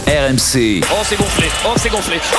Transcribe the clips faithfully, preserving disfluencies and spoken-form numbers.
R M C. Oh, c'est gonflé. Oh, c'est gonflé. Oh,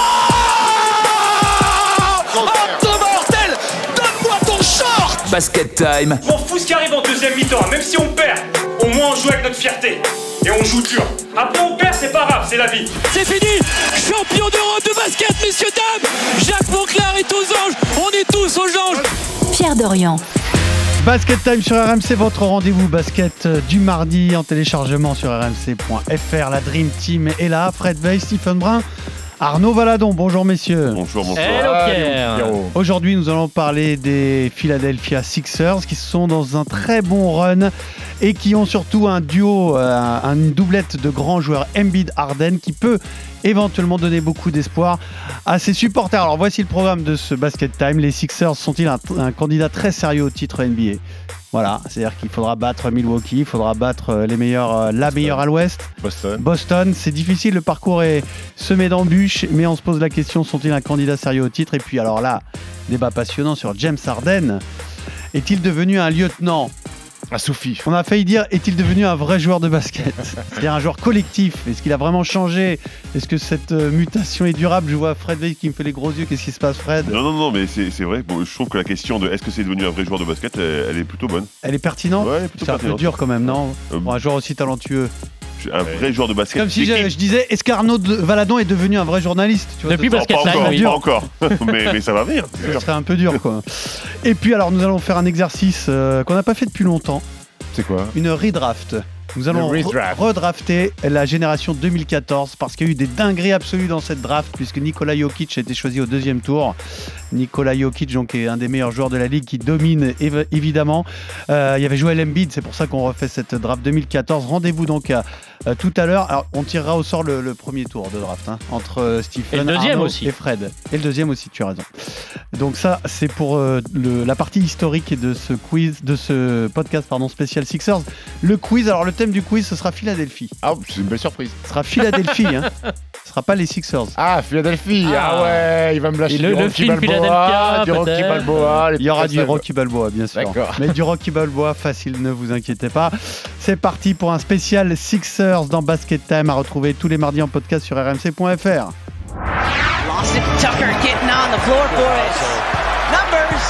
oh de mortel. Donne-moi ton short. Basket Time. Je m'en fous ce qui arrive en deuxième mi-temps. Même si on perd, au moins on joue avec notre fierté. Et on joue dur. Après on perd, c'est pas grave, c'est la vie. C'est fini. Champion d'Europe de basket, messieurs, dames. Jacques Monclar est aux anges. On est tous aux anges. Pierre Dorian. Basket Time sur R M C, votre rendez-vous basket du mardi en téléchargement sur r m c point f r. La Dream Team est là. Fred Veil, Stephen Brun, Arnaud Valadon. Bonjour messieurs. Bonjour, bonjour. Hello Pierre. Aujourd'hui, nous allons parler des Philadelphia Sixers qui sont dans un très bon run et qui ont surtout un duo, euh, une doublette de grands joueurs Embiid-Harden qui peut éventuellement donner beaucoup d'espoir à ses supporters. Alors voici le programme de ce Basket Time. Les Sixers sont-ils un, un candidat très sérieux au titre N B A ? Voilà, c'est-à-dire qu'il faudra battre Milwaukee, il faudra battre les meilleurs, la meilleure à l'ouest. Boston. Boston, c'est difficile, le parcours est semé d'embûches, mais on se pose la question, sont-ils un candidat sérieux au titre ? Et puis alors là, débat passionnant sur James Harden. Est-il devenu un lieutenant ? À Sophie. On a failli dire, est-il devenu un vrai joueur de basket ? C'est-à-dire un joueur collectif. Est-ce qu'il a vraiment changé ? Est-ce que cette euh, mutation est durable ? Je vois Fred Veil qui me fait les gros yeux. Qu'est-ce qui se passe, Fred ? Non, non, non, mais c'est, c'est vrai. Bon, je trouve que la question de est-ce que c'est devenu un vrai joueur de basket, elle, elle est plutôt bonne. Elle est pertinente ? Ouais, elle est plutôt C'est un pertinente. peu dur quand même, non ? Euh, Pour un joueur aussi talentueux. Un vrai joueur de basket. Comme si je, d'équipe. je disais, est-ce qu'Arnaud de- Valadon est devenu un vrai journaliste ? Tu vois, Depuis ça- Non, Basket pas Time, encore, dur. pas encore. mais, mais ça va venir. ça serait un peu dur, quoi. Et puis alors, nous allons faire un exercice euh, qu'on n'a pas fait depuis longtemps. C'est quoi ? Une redraft. Nous allons Le re- redraft. redrafter la génération deux mille quatorze parce qu'il y a eu des dingueries absolues dans cette draft puisque Nikola Jokic a été choisi au deuxième tour. Nikola Jokic donc, est un des meilleurs joueurs de la ligue qui domine év- évidemment. Euh, il y avait Joel Embiid, c'est pour ça qu'on refait cette draft deux mille quatorze. Rendez-vous donc à, à tout à l'heure. Alors, on tirera au sort le, le premier tour de draft hein, entre euh, Stephen, Et le deuxième Arnaud aussi. et Fred. Et le deuxième aussi, tu as raison. Donc ça, c'est pour euh, le- la partie historique de ce quiz, de ce podcast pardon, spécial Sixers. Le quiz, alors le thème du quiz, ce sera Philadelphie. Ah, c'est une belle surprise. Ce sera Philadelphie, hein. Ce sera pas les Sixers. Ah, Philadelphie. Ah, Ah. ouais, il va me lâcher Et le- du le Rocky film Balboa, Philadelphia, du Rocky peut-être. Balboa. les Il y aura petits du passages. Rocky Balboa, bien sûr. D'accord. Mais du Rocky Balboa facile, ne vous inquiétez pas. C'est parti pour un spécial Sixers dans Basket Time à retrouver tous les mardis en podcast sur r m c point f r. Lost it. Tucker getting on the floor for it. Numbers.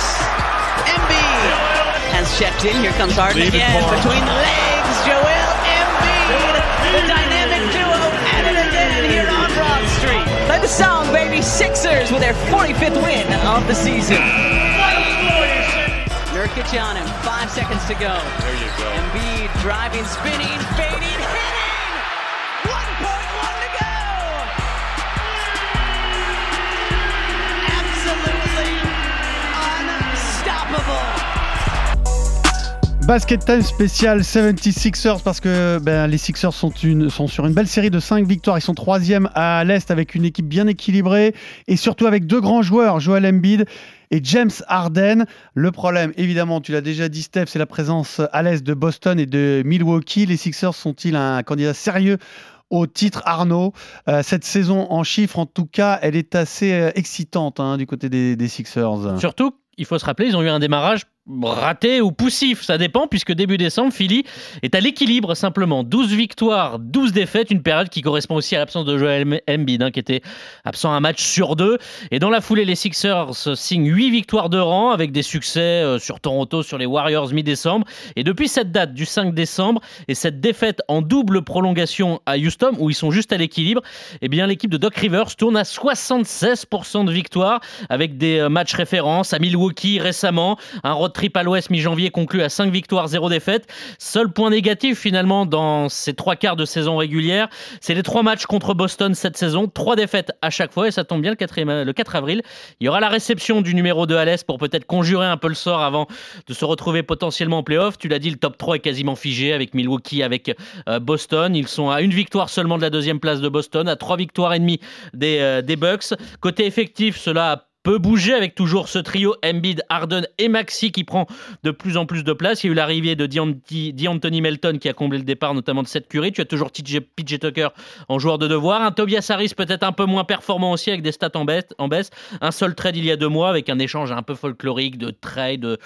Embiid has checked in. Here comes Harden again. Between the legs. Joel Embiid. The dynamic duo at it again here on Broad Street. Play the song, baby. Sixers with their forty-fifth win of the season. Nurkic on him. Five seconds to go. There you go. Embiid driving, spinning, fading, hitting. one point one to go. Absolutely unstoppable. Basket Time spécial soixante-sixers parce que ben, les Sixers sont, une, sont sur une belle série de cinq victoires. Ils sont troisième à l'Est avec une équipe bien équilibrée et surtout avec deux grands joueurs, Joel Embiid et James Harden. Le problème, évidemment, tu l'as déjà dit Steph, c'est la présence à l'Est de Boston et de Milwaukee. Les Sixers sont-ils un candidat sérieux au titre, Arnaud? Euh, cette saison en chiffres, en tout cas, elle est assez euh, excitante hein, du côté des, des Sixers. Surtout, il faut se rappeler, ils ont eu un démarrage raté ou poussif, ça dépend, puisque début décembre, Philly est à l'équilibre simplement. douze victoires, douze défaites, une période qui correspond aussi à l'absence de Joel Embiid, hein, qui était absent un match sur deux. Et dans la foulée, les Sixers signent huit victoires de rang, avec des succès euh, sur Toronto, sur les Warriors mi-décembre. Et depuis cette date du cinq décembre, et cette défaite en double prolongation à Houston, où ils sont juste à l'équilibre, eh bien l'équipe de Doc Rivers tourne à soixante-seize pour cent de victoires, avec des euh, matchs références à Milwaukee récemment, un road trip à l'Ouest mi-janvier conclu à cinq victoires, zéro défaite. Seul point négatif finalement dans ces trois quarts de saison régulière, c'est les trois matchs contre Boston cette saison, trois défaites à chaque fois, et ça tombe bien le, quatrième, le quatre avril. Il y aura la réception du numéro deux à l'Est pour peut-être conjurer un peu le sort avant de se retrouver potentiellement en play-off. Tu l'as dit, le top trois est quasiment figé avec Milwaukee, avec euh, Boston. Ils sont à une victoire seulement de la deuxième place de Boston, à trois victoires et demie des, euh, des Bucks. Côté effectif, cela a peut bouger avec toujours ce trio Embiid, Harden et Maxey qui prend de plus en plus de place. Il y a eu l'arrivée de D'Anthony Melton qui a comblé le départ notamment de Seth Curry. Tu as toujours P J Tucker en joueur de devoir. Un Tobias Harris peut-être un peu moins performant aussi avec des stats en baisse. En baisse. Un seul trade il y a deux mois avec un échange un peu folklorique de trade, de,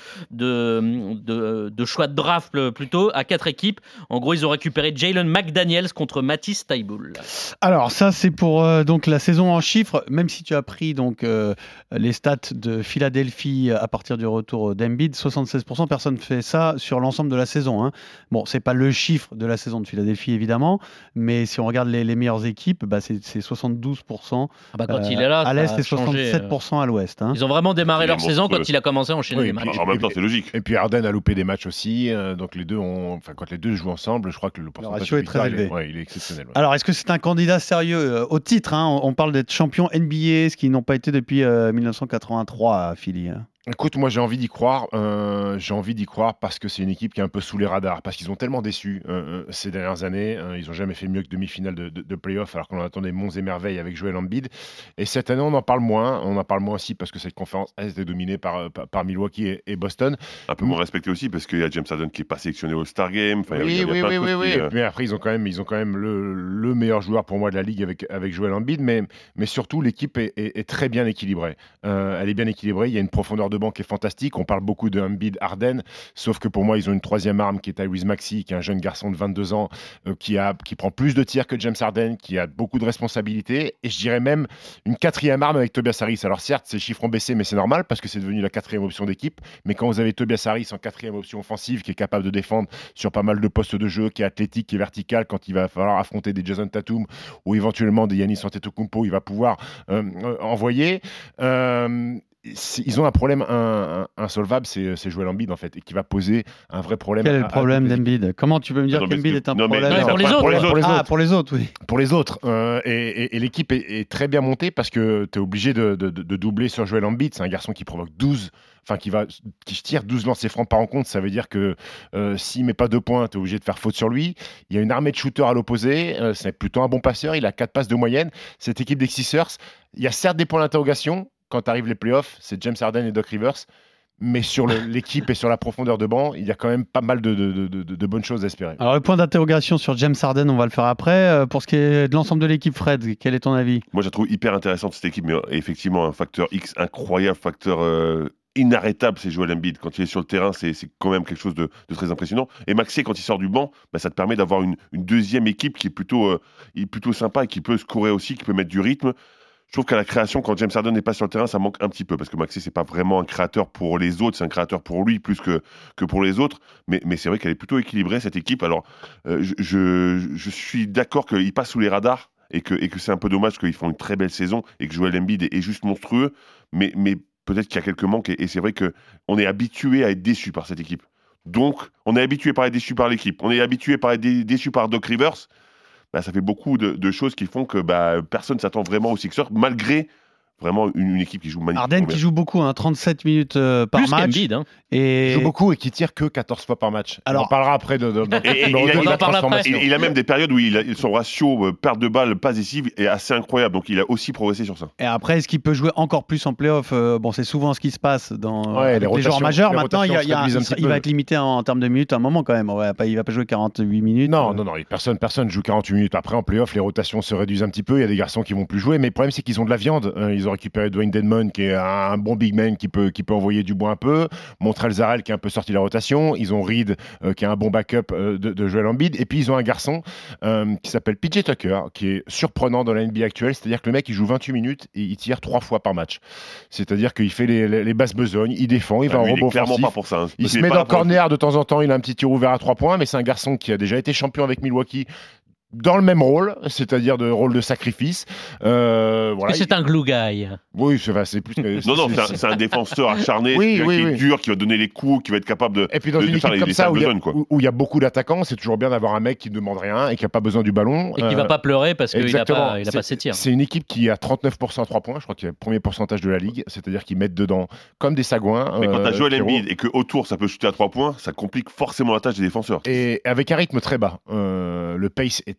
de, de, de choix de draft plutôt à quatre équipes. En gros, ils ont récupéré Jalen McDaniels contre Matisse Thybulle. Alors ça c'est pour euh, donc la saison en chiffres, même si tu as pris donc euh, les stats de Philadelphie à partir du retour d'Embiid, soixante-seize pour cent, personne ne fait ça sur l'ensemble de la saison. Hein. Bon, c'est pas le chiffre de la saison de Philadelphie évidemment, mais si on regarde les, les meilleures équipes, bah, c'est, c'est soixante-douze pour cent ah bah quand euh, il est là, à l'est et changé, soixante-sept pour cent à l'ouest. Hein. Ils ont vraiment démarré Il leur est saison monstrueux. quand il a commencé à enchaîner Oui, les matchs. En même temps, c'est logique. Et puis Harden a loupé des matchs aussi, euh, donc les deux ont, enfin quand les deux jouent ensemble, je crois que le pourcentage ratio de est très victoire, il élevé. ouais, il est exceptionnel. Ouais. Alors, est-ce que c'est un candidat sérieux euh, au titre hein, on, on parle d'être champion N B A, ce qu'ils n'ont pas été depuis euh, dix-neuf cent quatre-vingt-trois à Philly. Hein. Écoute, moi j'ai envie d'y croire. Euh, j'ai envie d'y croire parce que c'est une équipe qui est un peu sous les radars, parce qu'ils ont tellement déçu euh, ces dernières années. Euh, ils n'ont jamais fait mieux que demi-finale de, de, de play-off, alors qu'on attendait monts et merveilles avec Joel Embiid. Et cette année, on en parle moins. On en parle moins aussi parce que cette conférence Est est dominée par, par, par Milwaukee et, et Boston. Un peu moins respecté aussi parce qu'il y a James Harden qui n'est pas sélectionné au All-Star Game. Enfin, il y a- il y Oui, a oui, plein oui, de oui, choses oui. qui, euh, Mais après, ils ont quand même, ils ont quand même le, le meilleur joueur pour moi de la ligue avec, avec Joel Embiid. Mais, mais surtout, l'équipe est, est, est très bien équilibrée. Euh, elle est bien équilibrée. Il y a une profondeur de banc qui est fantastique. On parle beaucoup de Embiid, Harden, sauf que pour moi, ils ont une troisième arme qui est Tyrese Maxey, qui est un jeune garçon de vingt-deux ans, euh, qui, a, qui prend plus de tirs que James Harden, qui a beaucoup de responsabilités. Et je dirais même une quatrième arme avec Tobias Harris. Alors certes, ces chiffres ont baissé, mais c'est normal parce que c'est devenu la quatrième option d'équipe. Mais quand vous avez Tobias Harris en quatrième option offensive, qui est capable de défendre sur pas mal de postes de jeu, qui est athlétique, qui est vertical, quand il va falloir affronter des Jason Tatum ou éventuellement des Giannis Antetokounmpo, il va pouvoir euh, euh, envoyer. Euh, ils ont un problème un, un, insolvable, c'est, c'est Joel Embiid en fait, et qui va poser un vrai problème. Quel est à, le problème à d'Embiid ? Comment tu peux me dire Non, mais qu'Embiid c'est- est un non, mais- problème non, pour les autres. Pour les Ah, autres, pour les autres, oui. pour les autres. Euh, et, et, et l'équipe est, est très bien montée parce que tu es obligé de, de, de doubler sur Joel Embiid. C'est un garçon qui provoque douze, enfin qui va qui tire douze lancers francs par rencontre. Ça veut dire que euh, s'il met pas deux points, tu es obligé de faire faute sur lui. Il y a une armée de shooters à l'opposé. Euh, c'est plutôt un bon passeur. Il a quatre passes de moyenne. Cette équipe des Sixers, il y a certes des points d'interrogation. Quand arrivent les playoffs, c'est James Harden et Doc Rivers. Mais sur le, l'équipe et sur la profondeur de banc, il y a quand même pas mal de, de, de, de, de bonnes choses à espérer. Alors, le point d'interrogation sur James Harden, on va le faire après. Euh, pour ce qui est de l'ensemble de l'équipe, Fred, quel est ton avis ? Moi, je la trouve hyper intéressante cette équipe, mais euh, effectivement, un facteur X incroyable, facteur euh, inarrêtable, c'est Joel Embiid. Quand il est sur le terrain, c'est, c'est quand même quelque chose de, de très impressionnant. Et Maxey, quand il sort du banc, bah, ça te permet d'avoir une, une deuxième équipe qui est plutôt, euh, est plutôt sympa et qui peut scorer aussi, qui peut mettre du rythme. Je trouve qu'à la création, quand James Harden n'est pas sur le terrain, ça manque un petit peu, parce que Maxey, c'est pas vraiment un créateur pour les autres, c'est un créateur pour lui plus que, que pour les autres. Mais, mais c'est vrai qu'elle est plutôt équilibrée, cette équipe. Alors, euh, je, je, je suis d'accord qu'il passe sous les radars et que, et que c'est un peu dommage qu'ils font une très belle saison et que Joel Embiid est, est juste monstrueux. Mais, mais peut-être qu'il y a quelques manques et, et c'est vrai qu'on est habitué à être déçu par cette équipe. Donc, on est habitué par être déçu par l'équipe. On est habitué par être dé- déçu par Doc Rivers. Bah, ça fait beaucoup de, de choses qui font que bah, personne ne s'attend vraiment aux Sixers, malgré vraiment une, une équipe qui joue magnifiquement Harden bien. qui joue beaucoup, hein, trente-sept minutes euh, par Plus match. qu'Embiid. Hein. Et... Il joue beaucoup et qui tire que quatorze fois par match. Alors- on en parlera après de, de, de, Et- et de- il de- a- de il la en parle après. transformation. Il, il a même des périodes où il a, son ratio euh, perte de balle, passe décisive est assez incroyable. Donc il a aussi progressé sur ça. Et après, est-ce qu'il peut jouer encore plus en play-off ? Euh, Bon, c'est souvent ce qui se passe dans Ouais, avec les les, joueurs rotations- majeurs. les Maintenant, il, y a- rotations il y a- se réduisent un il sera- petit il va peu. être limité en, en termes de minutes à un moment quand même. Ouais, pas- il va pas jouer quarante-huit minutes. Non, Euh, non, non, personne, personne joue quarante-huit minutes. Après, en play-off, les rotations se réduisent un petit peu. Il y a des garçons qui vont plus jouer. Mais le problème, c'est qu'ils ont de la viande. Euh, Ils ont récupéré Dwayne Dedmon, qui est un bon big man qui peut, qui peut envoyer du bois un peu. Montrell Zarel, qui est un peu sorti de la rotation. Ils ont Reed, euh, qui est un bon backup euh, de, de Joel Embiid. Et puis, ils ont un garçon euh, qui s'appelle P J Tucker, qui est surprenant dans la N B A actuelle. C'est-à-dire que le mec, il joue vingt-huit minutes et il tire trois fois par match. C'est-à-dire qu'il fait les, les, les basses besognes, il défend, il va Ah, en lui, il est rebond clairement offensif. pas pour ça. hein. Il, se est met pas dans là pour- corner de temps en temps, il a un petit tir ouvert à trois points, mais c'est un garçon qui a déjà été champion avec Milwaukee dans le même rôle, c'est-à-dire de rôle de sacrifice. Euh, voilà. Est-ce que c'est un glue guy ? Oui, c'est, enfin, c'est plus. que- Non, non, c'est- c'est un, c'est un défenseur acharné, Oui, qui, oui, qui est oui. dur, qui va donner les coups, qui va être capable de, Et puis dans de- une de équipe faire les, comme les ça sales où il, y a, besognes, quoi. où- où il y a beaucoup d'attaquants, c'est toujours bien d'avoir un mec qui ne demande rien et qui n'a pas besoin du ballon. Et qui Euh, va pas pleurer parce qu'il a exactement. pas, il a pas ses tirs. C'est une équipe qui a trente-neuf pour cent à trois points, je crois qu'il y a le premier pourcentage de la ligue, c'est-à-dire qu'ils mettent dedans comme des sagouins. Mais quand euh, t'as Joel Pierrot. Embiid et que autour ça peut shooter à trois points, ça complique forcément la tâche des défenseurs. Et avec un rythme très bas. Euh, le pace est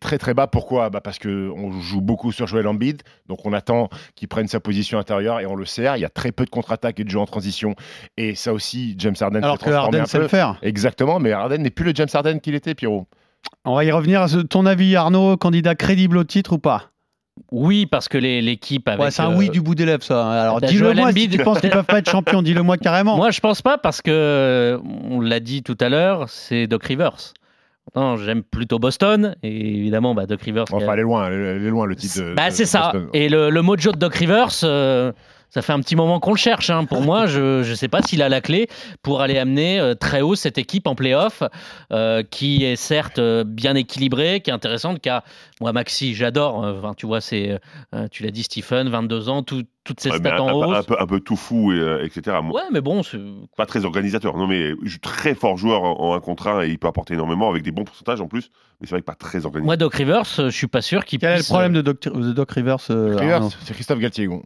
très très bas. Pourquoi ? Bah parce qu'on joue beaucoup sur Joel Embiid, donc on attend qu'il prenne sa position intérieure et on le sert. Il y a très peu de contre-attaques et de jeux en transition. Et ça aussi, James Harden Alors s'est que transformé Harden un sait peu. le faire. Exactement, mais Harden n'est plus le James Harden qu'il était, Pierrot. On va y revenir. Ton avis, Arnaud, candidat crédible au titre ou pas ? Oui, parce que les- l'équipe avec. Ouais, c'est un euh, oui du bout des lèvres, ça. Alors bah, dis-le Joel moi si Embiid- tu penses qu'ils peuvent pas être champions. Dis-le moi carrément. Moi, je pense pas parce que, on l'a dit tout à l'heure, c'est Doc Rivers. Non, j'aime plutôt Boston, et évidemment, bah, Doc Rivers. qui a- Enfin, elle est loin, elle est, elle est loin le titre. de- Bah, de- c'est de ça. Boston. Et le, le mojo de Doc Rivers, euh, ça fait un petit moment qu'on le cherche. hein. Pour moi, je ne sais pas s'il a la clé pour aller amener euh, très haut cette équipe en play-off, euh, qui est certes euh, bien équilibrée, qui est intéressante. Qui a, moi, Maxi, j'adore. euh, Enfin, tu vois, c'est, euh, tu l'as dit, Stephen, vingt-deux ans, tout- toutes ces Ouais, mais stats un, en un peu- hausse. un peu, un peu tout fou, et, euh, et cetera. Moi, Ouais, mais bon, c'est- pas très organisateur. Non, mais je suis très fort joueur en, en un contre un et il peut apporter énormément avec des bons pourcentages en plus. Mais c'est vrai que pas très organisateur. moi, Doc Rivers, euh, je suis pas sûr qu'il Quel est le puisse. problème de Doc, de Doc Rivers, euh, Rivers, Arnaud c'est Christophe Galtier. Bon.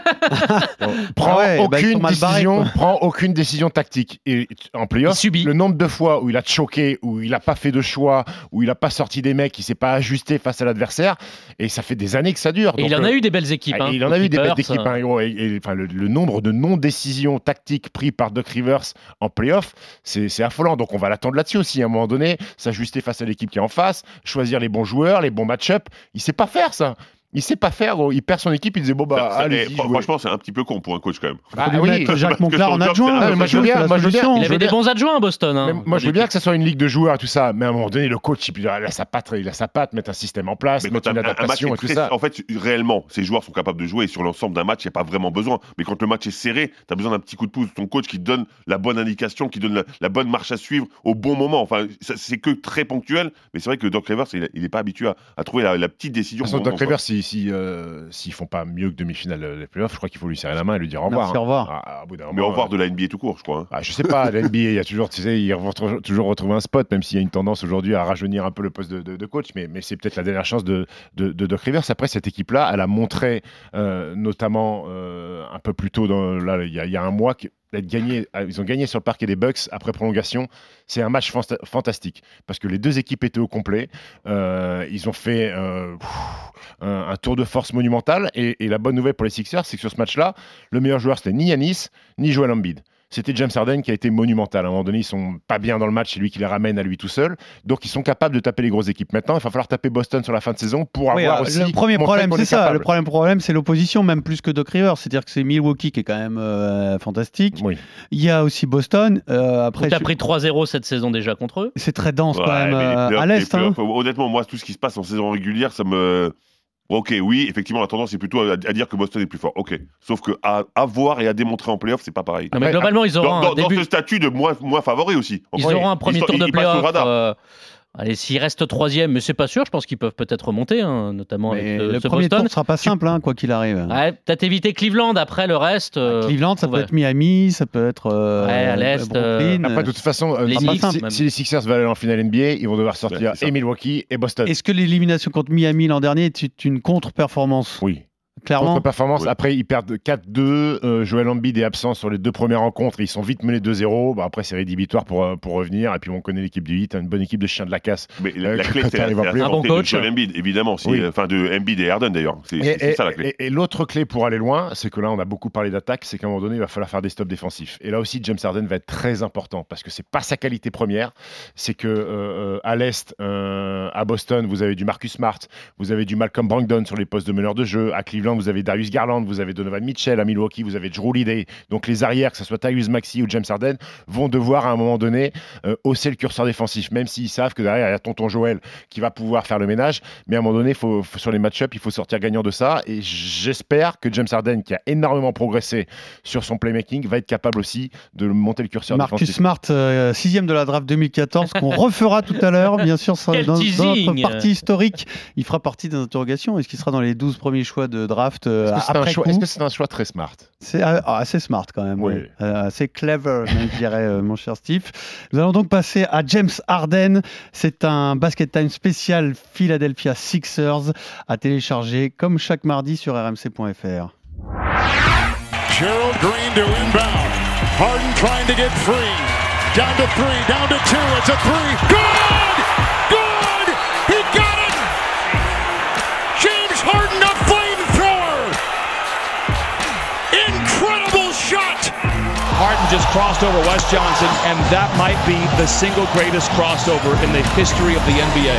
Ah prend, ouais, bah, ils sont aucune mal barrés, décision, quoi. prend aucune décision tactique. Et en playoff, Il subit. le nombre de fois où il a choqué, où il n'a pas fait de choix, où il n'a pas sorti des mecs, il ne s'est pas ajusté face à l'adversaire, et ça fait des années que ça dure. Et Donc, il en euh, a eu des belles équipes. ah, hein, il en a les eu des belles Clippers, équipes. euh, hein, gros, et- et, enfin, le, le nombre de non-décisions tactiques prises par Doc Rivers en playoff, c'est c'est affolant. Donc on va l'attendre là-dessus aussi. À un moment donné, s'ajuster face à l'équipe qui est en face, choisir les bons joueurs, les bons match-up. Il ne sait pas faire ça. Il sait pas faire, gros. Il perd son équipe, il disait bon bah Ça, allez. mais, franchement, c'est un petit peu con pour un coach quand même. Ah, Faut lui oui. mettre Jacques Parce que Monclar son en job, adjoint. c'est- Ah, mais moi, je veux c'est bien, la moi, je veux bien. solution. Il je avait veux des bien. bons adjoints à Boston. hein, Mais moi, dans je veux bien l'équipe. que ça soit une ligue de joueurs et tout ça, mais à un moment donné, le coach, il, il a sa patte, il a sa patte, mettre un système en place, Mais mettre quand une un, un match adaptation est et tout très- ça. en fait, réellement, ces joueurs sont capables de jouer et sur l'ensemble d'un match, il n'y a pas vraiment besoin. Mais quand le match est serré, tu as besoin d'un petit coup de pouce de ton coach qui te donne la bonne indication, qui donne la, la bonne marche à suivre au bon moment. Enfin, ça, c'est que très ponctuel, mais c'est vrai que Doc Rivers, il n'est pas habitué à, à trouver la, la petite décision. De toute façon, au bon Doc moment, Rivers, s'ils si, euh, s'ils font pas mieux que demi-finale des playoffs, je crois qu'il faut lui serrer la main et lui dire au revoir. Merci, au revoir. Ah, ah, au bout d'un quoi. Mais moment, au revoir euh, de la N B A tout court, je crois. hein. Ah, je sais pas, la N B A, il y a toujours, tu sais, ils vont toujours, toujours retrouver un spot, même s'il y a une tendance aujourd'hui à rajeunir un peu le poste de, de- de coach, mais, mais c'est peut-être la dernière chance de, de, de Doc Rivers. Après, cette équipe-là, elle a montré, euh, notamment euh, un peu plus tôt, dans, là, il y, a- il y a un mois, que- d'être gagné, ils ont gagné sur le parquet des Bucks après prolongation. C'est un match fanta- fantastique parce que les deux équipes étaient au complet. Euh, ils ont fait euh, pff, un, un tour de force monumental. Et, et la bonne nouvelle pour les Sixers, c'est que sur ce match-là, le meilleur joueur, c'était ni Giannis, ni Joel Embiid. C'était James Harden qui a été monumental. À un moment donné, ils sont pas bien dans le match, c'est lui qui les ramène à lui tout seul. Donc, ils sont capables de taper les grosses équipes. Maintenant, il va falloir taper Boston sur la fin de saison pour Oui, avoir euh, aussi. le premier montré problème, qu'on c'est est ça. capable. Le problème, problème, c'est l'opposition, même plus que Doc Rivers. C'est-à-dire que c'est Milwaukee qui est quand même euh, fantastique. Oui. Il y a aussi Boston. Euh, après, Tu as je- pris trois zéro cette saison déjà contre eux. c'est très dense quand Ouais, même mais les euh, playoffs- à les l'est. hein. playoffs, honnêtement, moi, tout ce qui se passe en saison régulière, ça me. Ok, oui, effectivement, la tendance est plutôt à, à dire que Boston est plus fort. Ok. Sauf que à, à voir et à démontrer en playoff, c'est pas pareil. Non, mais Après, globalement, ils auront Dans, un dans- dans début. ce statut de moins, moins favori aussi. Ils Enfin, auront un premier ils- tour de ils passent au playoff. radar. euh, Allez, s'ils restent troisième, mais c'est pas sûr, je pense qu'ils peuvent peut-être remonter, hein, notamment Mais avec euh, le ce premier Boston. tour sera pas simple, hein, quoi qu'il arrive. Ouais, peut-être éviter Cleveland, après le reste. euh, Cleveland, ça peut ouais. être Miami, ça peut être euh, Ouais, à l'est, Brooklyn. Après, de toute façon, euh, Les si, Knicks, si- même. si les Sixers veulent aller en finale N B A, ils vont devoir sortir Ouais, c'est ça. et Milwaukee et Boston. Est-ce que l'élimination contre Miami l'an dernier est une contre-performance? Oui. Clairement. Contre-performance. Oui. Après, ils perdent quatre deux. Euh, Joel Embiid est absent sur les deux premières rencontres. Ils sont vite menés deux zéro. Bah, après, c'est rédhibitoire pour, euh, pour revenir. Et puis, on connaît l'équipe du Heat, une bonne équipe de chiens de la casse. Mais la, Euh, la clé, quand c'est la, t'arrives en c'est la playoff. Un bon santé de coach. Joel Embiid, évidemment. C'est, Oui. euh, Enfin, de Embiid et Harden, d'ailleurs. C'est, Et, c'est et- ça la clé. et- et l'autre clé pour aller loin, c'est que là, on a beaucoup parlé d'attaque, c'est qu'à un moment donné, il va falloir faire des stops défensifs. Et là aussi, James Harden va être très important parce que c'est pas sa qualité première. C'est que euh, à l'est, euh, à Boston, vous avez du Marcus Smart, vous avez du Malcolm Brogdon sur les postes de meneur de jeu. À Cleveland, vous avez Darius Garland, vous avez Donovan Mitchell. À Milwaukee, vous avez Jrue Holiday. Donc les arrières, que ce soit Tyrese Maxey ou James Harden, vont devoir à un moment donné euh, hausser le curseur défensif, même s'ils savent que derrière, il y a tonton Joël qui va pouvoir faire le ménage. Mais à un moment donné, faut, faut- sur les match-ups, il faut sortir gagnant de ça. Et j'espère que James Harden, qui a énormément progressé sur son playmaking, va être capable aussi de monter le curseur Marcus défensif. Smart, euh, sixième de la draft deux mille quatorze, qu'on refera tout à l'heure, bien sûr, ça, Quel dans, dans teasing. notre partie historique. Il fera partie des interrogations. Est-ce qu'il sera dans les douze premiers choix de draft euh, Est-ce que c'est un après choix- coup est-ce que c'est un choix très smart? C'est euh, assez smart quand même, Oui. oui. Euh, assez clever, même, je dirais, euh, mon cher Steve. Nous allons donc passer à James Harden. C'est un Basket Time spécial Philadelphia Sixers à télécharger comme chaque mardi sur r m c point f r. Gerald Green to inbound. Harden trying to get free. Down to three, down to two. It's a three. Good! Good! He got it! Harden just crossed over Wes Johnson, and that might be the single greatest crossover in the history of the N B A.